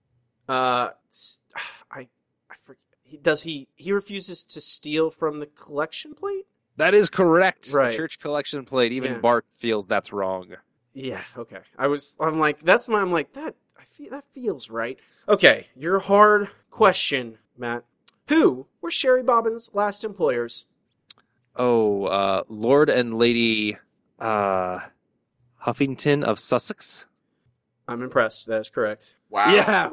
[SPEAKER 1] Uh, s- I, I forget. He, does he, he refuses to steal from the collection plate?
[SPEAKER 2] That is correct.
[SPEAKER 1] Right.
[SPEAKER 2] Church collection plate. Even
[SPEAKER 1] Yeah.
[SPEAKER 2] Bart feels that's wrong.
[SPEAKER 1] Yeah, okay. I was, I'm like, that's why I'm like, that, I feel, that feels right. Okay, your hard question, Matt. Who were Sherry Bobbin's last employers?
[SPEAKER 2] Oh, uh, Lord and Lady, uh, Huffington of Sussex.
[SPEAKER 1] I'm impressed. That is correct.
[SPEAKER 3] Wow.
[SPEAKER 2] Yeah.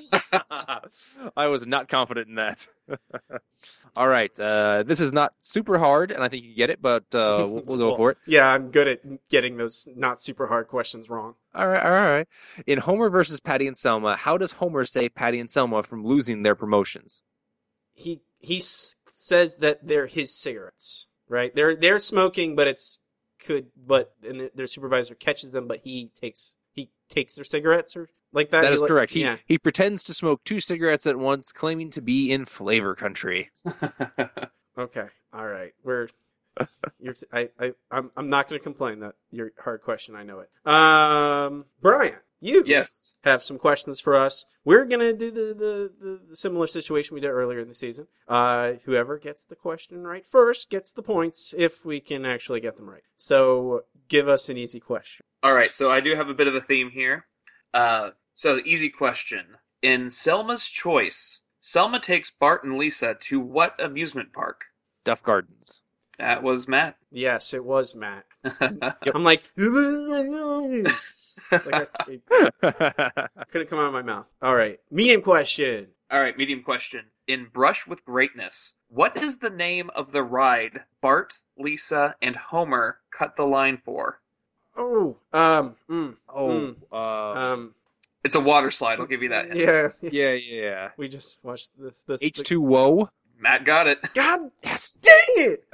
[SPEAKER 2] I was not confident in that. All right. Uh, this is not super hard, and I think you can get it, but uh, we'll, we'll go
[SPEAKER 1] Well,
[SPEAKER 2] for it.
[SPEAKER 1] Yeah, I'm good at getting those not super hard questions wrong.
[SPEAKER 2] All right. All right. All right. In Homer versus Patty and Selma, how does Homer save Patty and Selma from losing their promotions?
[SPEAKER 1] He he s- says that they're his cigarettes, right? They're they're smoking, but it's could but and their supervisor catches them, but he takes he takes their cigarettes or like that.
[SPEAKER 2] That
[SPEAKER 1] He
[SPEAKER 2] is
[SPEAKER 1] like-
[SPEAKER 2] correct. He
[SPEAKER 1] yeah.
[SPEAKER 2] he pretends to smoke two cigarettes at once, claiming to be in flavor country.
[SPEAKER 1] Okay. All right. We're you're t- I I I'm I'm not going to complain that your hard question. I know it. Um, Brian, you
[SPEAKER 3] Yes.
[SPEAKER 1] have some questions for us. We're going to do the, the the similar situation we did earlier in the season. Uh, whoever gets the question right first gets the points if we can actually get them right. So give us an easy question.
[SPEAKER 3] All right, so I do have a bit of a theme here. Uh, so the easy question. In Selma's Choice, Selma takes Bart and Lisa to what amusement park?
[SPEAKER 2] Duff Gardens.
[SPEAKER 3] That was Matt.
[SPEAKER 1] Yes, it was Matt. I'm like, like I, it couldn't come out of my mouth. All right, medium question.
[SPEAKER 3] All right, medium question. In Brush with Greatness, what is the name of the ride Bart, Lisa, and Homer cut the line for?
[SPEAKER 1] Oh, um, mm,
[SPEAKER 2] Oh,
[SPEAKER 1] mm,
[SPEAKER 2] uh,
[SPEAKER 1] um,
[SPEAKER 3] It's a water slide, I'll give you that hint.
[SPEAKER 1] yeah,
[SPEAKER 2] yeah, yeah.
[SPEAKER 1] We just watched this. This
[SPEAKER 2] H two O.
[SPEAKER 3] Matt got it.
[SPEAKER 1] God,
[SPEAKER 2] Yes.
[SPEAKER 1] dang it!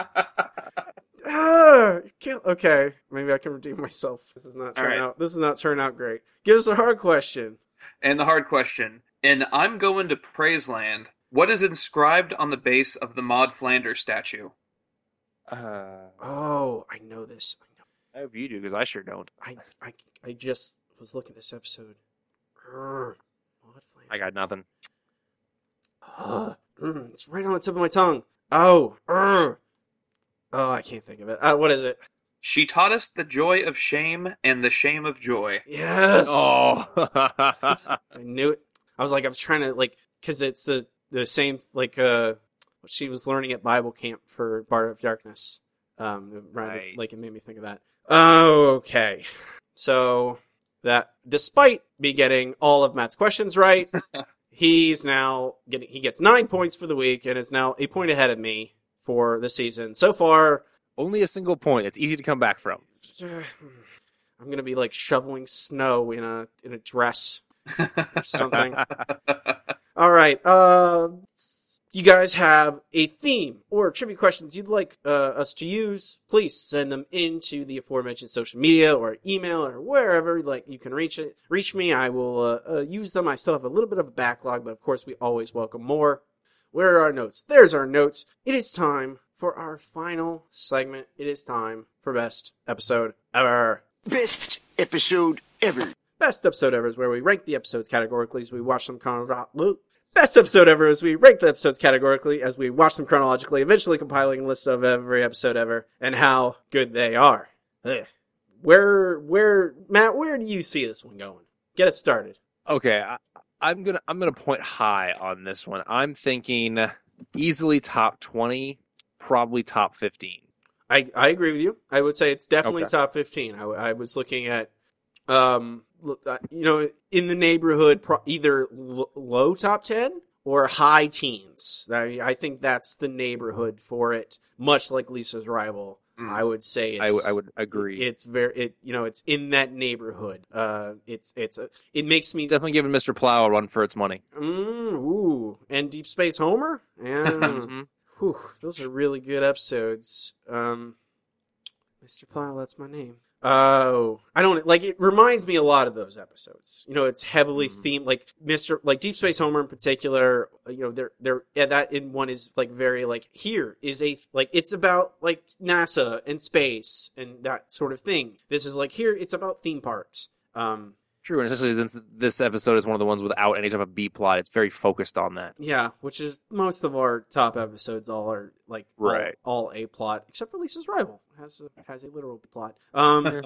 [SPEAKER 1] Ah, you can't, okay, maybe I can redeem myself. This is not
[SPEAKER 3] All
[SPEAKER 1] turning
[SPEAKER 3] right.
[SPEAKER 1] out. This is not turning out great. Give us a hard question.
[SPEAKER 3] And the hard question. In I'm Going to Praiseland, what is inscribed on the base of the Maud Flanders statue?
[SPEAKER 2] Uh,
[SPEAKER 1] Oh, I know this. I know.
[SPEAKER 2] I hope you do, because I sure don't.
[SPEAKER 1] I, I, I just was looking at this episode. Urgh. Maud Flanders.
[SPEAKER 2] I got nothing.
[SPEAKER 1] Ugh. Mm, it's right on the tip of my tongue. Oh, urgh. Oh, I can't think of it. Uh, what is it?
[SPEAKER 3] She taught us the joy of shame and the shame of joy.
[SPEAKER 1] Yes.
[SPEAKER 2] Oh.
[SPEAKER 1] I knew it. I was like, I was trying to like, because it's the the same like uh, what she was learning at Bible camp for Bart of Darkness. Um, right,
[SPEAKER 2] Nice.
[SPEAKER 1] like it made me think of that. Oh, okay. So that despite me getting all of Matt's questions right, he's now getting he gets nine points for the week and is now a point ahead of me for the season so far.
[SPEAKER 2] Only a single point. It's easy to come back from.
[SPEAKER 1] I'm gonna be like shoveling snow in a in a dress or something. All right. Uh, you guys have a theme or trivia questions you'd like uh, us to use? Please send them into the aforementioned social media or email or wherever like you can reach it. Reach me. I will uh, uh, use them. I still have a little bit of a backlog, but of course we always welcome more. Where are our notes? There's our notes. It is time for our final segment. It is time for best episode ever.
[SPEAKER 13] Best episode ever.
[SPEAKER 1] Best episode ever is where we rank the episodes categorically as we watch them chronologically. Best episode ever is we rank the episodes categorically as we watch them chronologically, eventually compiling a list of every episode ever and how good they are. Ugh. Where, where, Matt, where do you see this one going? Get it started.
[SPEAKER 2] Okay, I, I'm gonna I'm gonna point high on this one. I'm thinking easily top twenty, probably top fifteen.
[SPEAKER 1] I, I agree with you. I would say it's definitely
[SPEAKER 2] Okay.
[SPEAKER 1] top fifteen. I, I was looking at, um, look, uh, you know, in the neighborhood, pro- either l- low top ten or high teens. I, I think that's the neighborhood for it. Much like Lisa's Rival,
[SPEAKER 3] Mm.
[SPEAKER 1] I would say
[SPEAKER 2] I,
[SPEAKER 1] it's,
[SPEAKER 2] w- I would agree.
[SPEAKER 1] It's very, it you know, it's in that neighborhood. Uh, it's it's a, it makes me
[SPEAKER 2] Definitely giving Mister Plow a run for its money.
[SPEAKER 1] Mm, ooh, and Deep Space Homer. Yeah.
[SPEAKER 2] Mhm.
[SPEAKER 1] Whew, those are really good episodes. Um, Mister Plow, that's my name. Oh, I don't like. It reminds me a lot of those episodes. You know, it's heavily
[SPEAKER 2] Mhm.
[SPEAKER 1] themed, like Mister like Deep Space Homer in particular. You know, they're they're yeah, that in one is like very like here is a like it's about like NASA and space and that sort of thing. This is like here it's about theme parks. Um,
[SPEAKER 2] True, and especially since this episode is one of the ones without any type of B plot, it's very focused on that.
[SPEAKER 1] Yeah, which is most of our top episodes all are like all-
[SPEAKER 2] Right.
[SPEAKER 1] all, a plot except for Lisa's Rival has a has a literal plot. Um,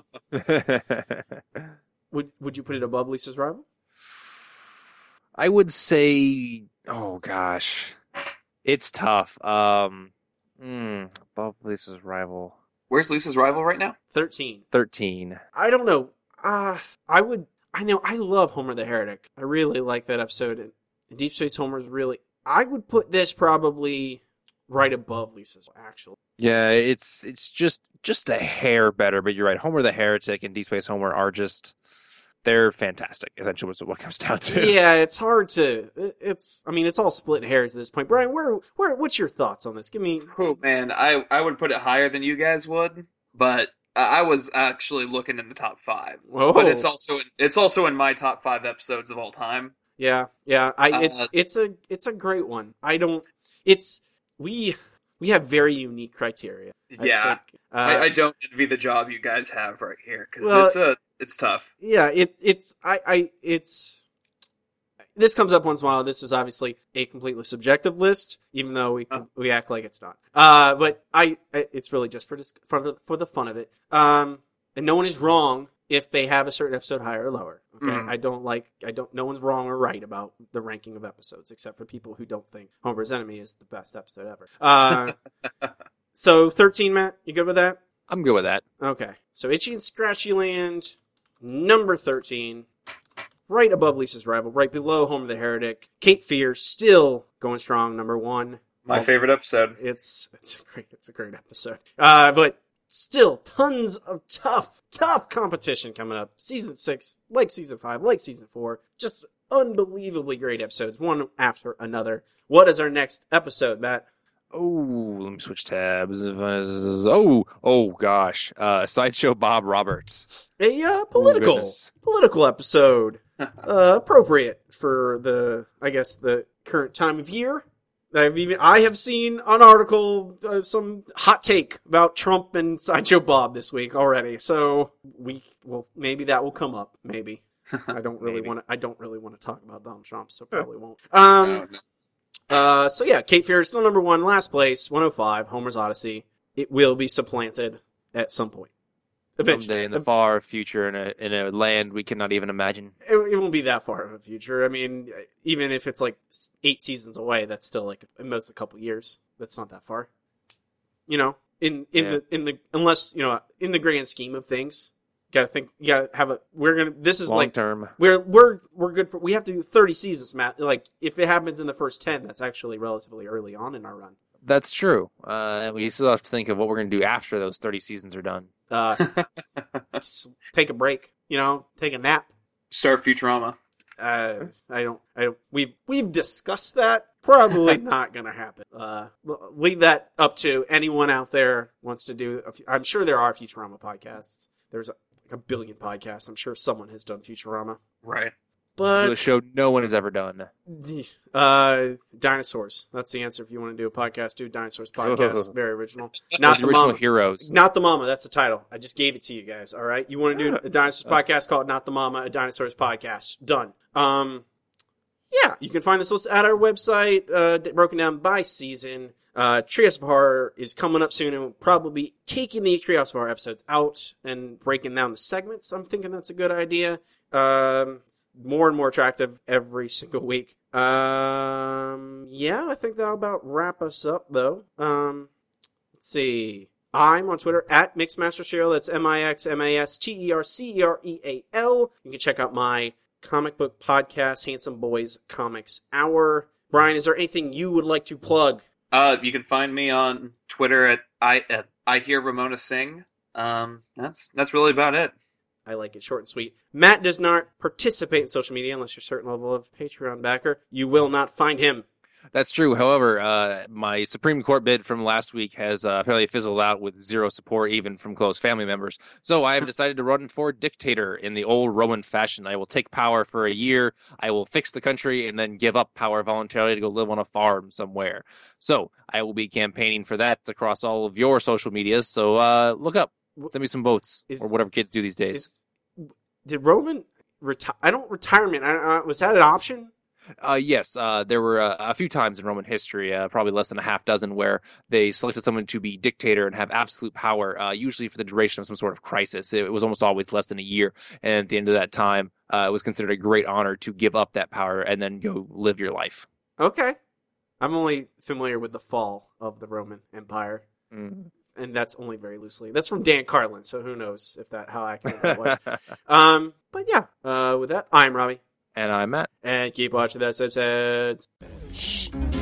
[SPEAKER 1] would would you put it above Lisa's Rival?
[SPEAKER 2] I would say, oh gosh, it's tough. Um, mm, above Lisa's Rival.
[SPEAKER 3] Where's Lisa's rival right now?
[SPEAKER 1] thirteen.
[SPEAKER 2] thirteen.
[SPEAKER 1] I don't know. Uh, I would. I know. I love Homer the Heretic. I really like that episode. And Deep Space Homer's really. I would put this probably right above Lisa's, actually.
[SPEAKER 2] Yeah, it's it's just just a hair better, but you're right. Homer the Heretic and Deep Space Homer are just. They're fantastic, essentially, is what it comes down to.
[SPEAKER 1] Yeah, it's hard to. It's. I mean, it's all splitting hairs at this point. Brian, where, where, what's your thoughts on this? Give me.
[SPEAKER 3] Oh man, I I would put it higher than you guys would, but I was actually looking in the top five.
[SPEAKER 1] Whoa.
[SPEAKER 3] But it's also in, it's also in my top five episodes of all time.
[SPEAKER 1] Yeah, yeah. I. It's.
[SPEAKER 3] Uh,
[SPEAKER 1] it's a. It's a great one. I don't. It's. We. We have very unique criteria. I
[SPEAKER 3] Yeah,
[SPEAKER 1] think. Uh,
[SPEAKER 3] I, I don't envy the job you guys have right here because
[SPEAKER 1] Well,
[SPEAKER 3] it's a it's tough.
[SPEAKER 1] Yeah, it it's I, I it's this comes up once in a while. This is obviously a completely subjective list, even though we
[SPEAKER 3] Oh.
[SPEAKER 1] we act like it's not. Uh, but I, I it's really just for dis- for the, for the fun of it. Um, and no one is wrong if they have a certain episode higher or lower. Okay,
[SPEAKER 3] Mhm.
[SPEAKER 1] I don't like I don't. No one's wrong or right about the ranking of episodes, except for people who don't think Homer's Enemy is the best episode ever. Uh, so thirteen, Matt, you good with that?
[SPEAKER 2] I'm good with that.
[SPEAKER 1] Okay, so Itchy and Scratchy Land, number thirteen, right above Lisa's Rival, right below Homer the Heretic. Cape Fear still going strong, number one.
[SPEAKER 3] My favorite episode.
[SPEAKER 1] It's it's a great it's a great episode. Uh, but still tons of tough tough competition coming up. Season six, like season five, like season four, just unbelievably great episodes, one after another. What is our next episode, Matt?
[SPEAKER 2] Oh, let me switch tabs. Oh, oh gosh. Uh, Sideshow Bob Roberts.
[SPEAKER 1] A uh, political
[SPEAKER 2] goodness.
[SPEAKER 1] political episode, uh, appropriate for the I guess the current time of year. I've even I have seen an article, uh, some hot take about Trump and Sideshow Bob this week already. So we well maybe that will come up. Maybe I don't really want to. I don't really want to talk about Donald Trump, so probably won't. Um.
[SPEAKER 3] No, no.
[SPEAKER 1] Uh. So yeah, Cape Fear is still number one, last place, one oh five, Homer's Odyssey. It will be supplanted at some point. Eventually.
[SPEAKER 2] Someday in the far future, in a in a land we cannot even imagine.
[SPEAKER 1] It, it won't be that far of a future. I mean, even if it's like eight seasons away, that's still like at most a couple years. That's not that far. You know, in in
[SPEAKER 2] Yeah.
[SPEAKER 1] the in the unless you know in the grand scheme of things, you gotta think. You gotta have a. We're gonna. This is
[SPEAKER 2] Long
[SPEAKER 1] like
[SPEAKER 2] term.
[SPEAKER 1] We're we're we're good for. We have to do thirty seasons, Matt. Like if it happens in the first ten, that's actually relatively early on in our run.
[SPEAKER 2] That's true. Uh, we still have to think of what we're going to do after those thirty seasons are done.
[SPEAKER 1] Uh, s- take a break. You know, take a nap.
[SPEAKER 3] Start Futurama.
[SPEAKER 1] Uh, I don't. I don't. We've we've discussed that. Probably not going to happen. Uh, leave that up to anyone out there wants to do. A few, I'm sure there are Futurama podcasts. There's a, like a billion podcasts. I'm sure someone has done Futurama.
[SPEAKER 3] Right.
[SPEAKER 1] But
[SPEAKER 2] the show no one has ever done.
[SPEAKER 1] Uh, dinosaurs. That's the answer. If you want to do a podcast, do dinosaurs podcast. Very original. Not
[SPEAKER 2] the
[SPEAKER 1] the
[SPEAKER 2] original
[SPEAKER 1] mama.
[SPEAKER 2] heroes.
[SPEAKER 1] Not the mama. That's the title. I just gave it to you guys. All right. You want to do a dinosaurs podcast called Not the Mama, a dinosaurs podcast. Done. Um, yeah. You can find this list at our website, uh, broken down by season. Uh, Treehouse of Horror is coming up soon, and we'll probably be taking the Treehouse of Horror episodes out and breaking down the segments. I'm thinking that's a good idea. Um, it's more and more attractive every single week. Um, yeah, I think that'll about wrap us up, though. Um, let's see. I'm on Twitter at Mixmaster That's M I X M A S T E R C E R E A L. You can check out my comic book podcast, Handsome Boys Comics Hour. Brian, is there anything you would like to plug?
[SPEAKER 3] Uh, you can find me on Twitter at I at I hear Ramona sing. Um, that's that's really about it.
[SPEAKER 1] I like it short and sweet. Matt does not participate in social media unless you're a certain level of Patreon backer. You will not find him.
[SPEAKER 2] That's true. However, uh, my Supreme Court bid from last week has uh, apparently fizzled out with zero support, even from close family members. So I have decided to run for dictator in the old Roman fashion. I will take power for a year. I will fix the country and then give up power voluntarily to go live on a farm somewhere. So I will be campaigning for that across all of your social medias. So uh, look up. Send me some votes
[SPEAKER 1] Is-
[SPEAKER 2] or whatever kids do these days.
[SPEAKER 1] Is, did Roman retire? I don't retirement. I, uh, was that an option?
[SPEAKER 2] Uh, yes, uh, there were uh, a few times in Roman history, uh, probably less than a half dozen, where they selected someone to be dictator and have absolute power, uh, usually for the duration of some sort of crisis. It was almost always less than a year, and at the end of that time, uh, it was considered a great honor to give up that power and then go live your life.
[SPEAKER 1] Okay. I'm only familiar with the fall of the Roman Empire.
[SPEAKER 2] Mm.
[SPEAKER 1] And that's only very loosely. That's from Dan Carlin, so who knows if that how accurate that was. um, but yeah, uh, with that, I'm Robbie.
[SPEAKER 2] And I'm Matt.
[SPEAKER 1] And keep watching that episode.
[SPEAKER 8] Shh.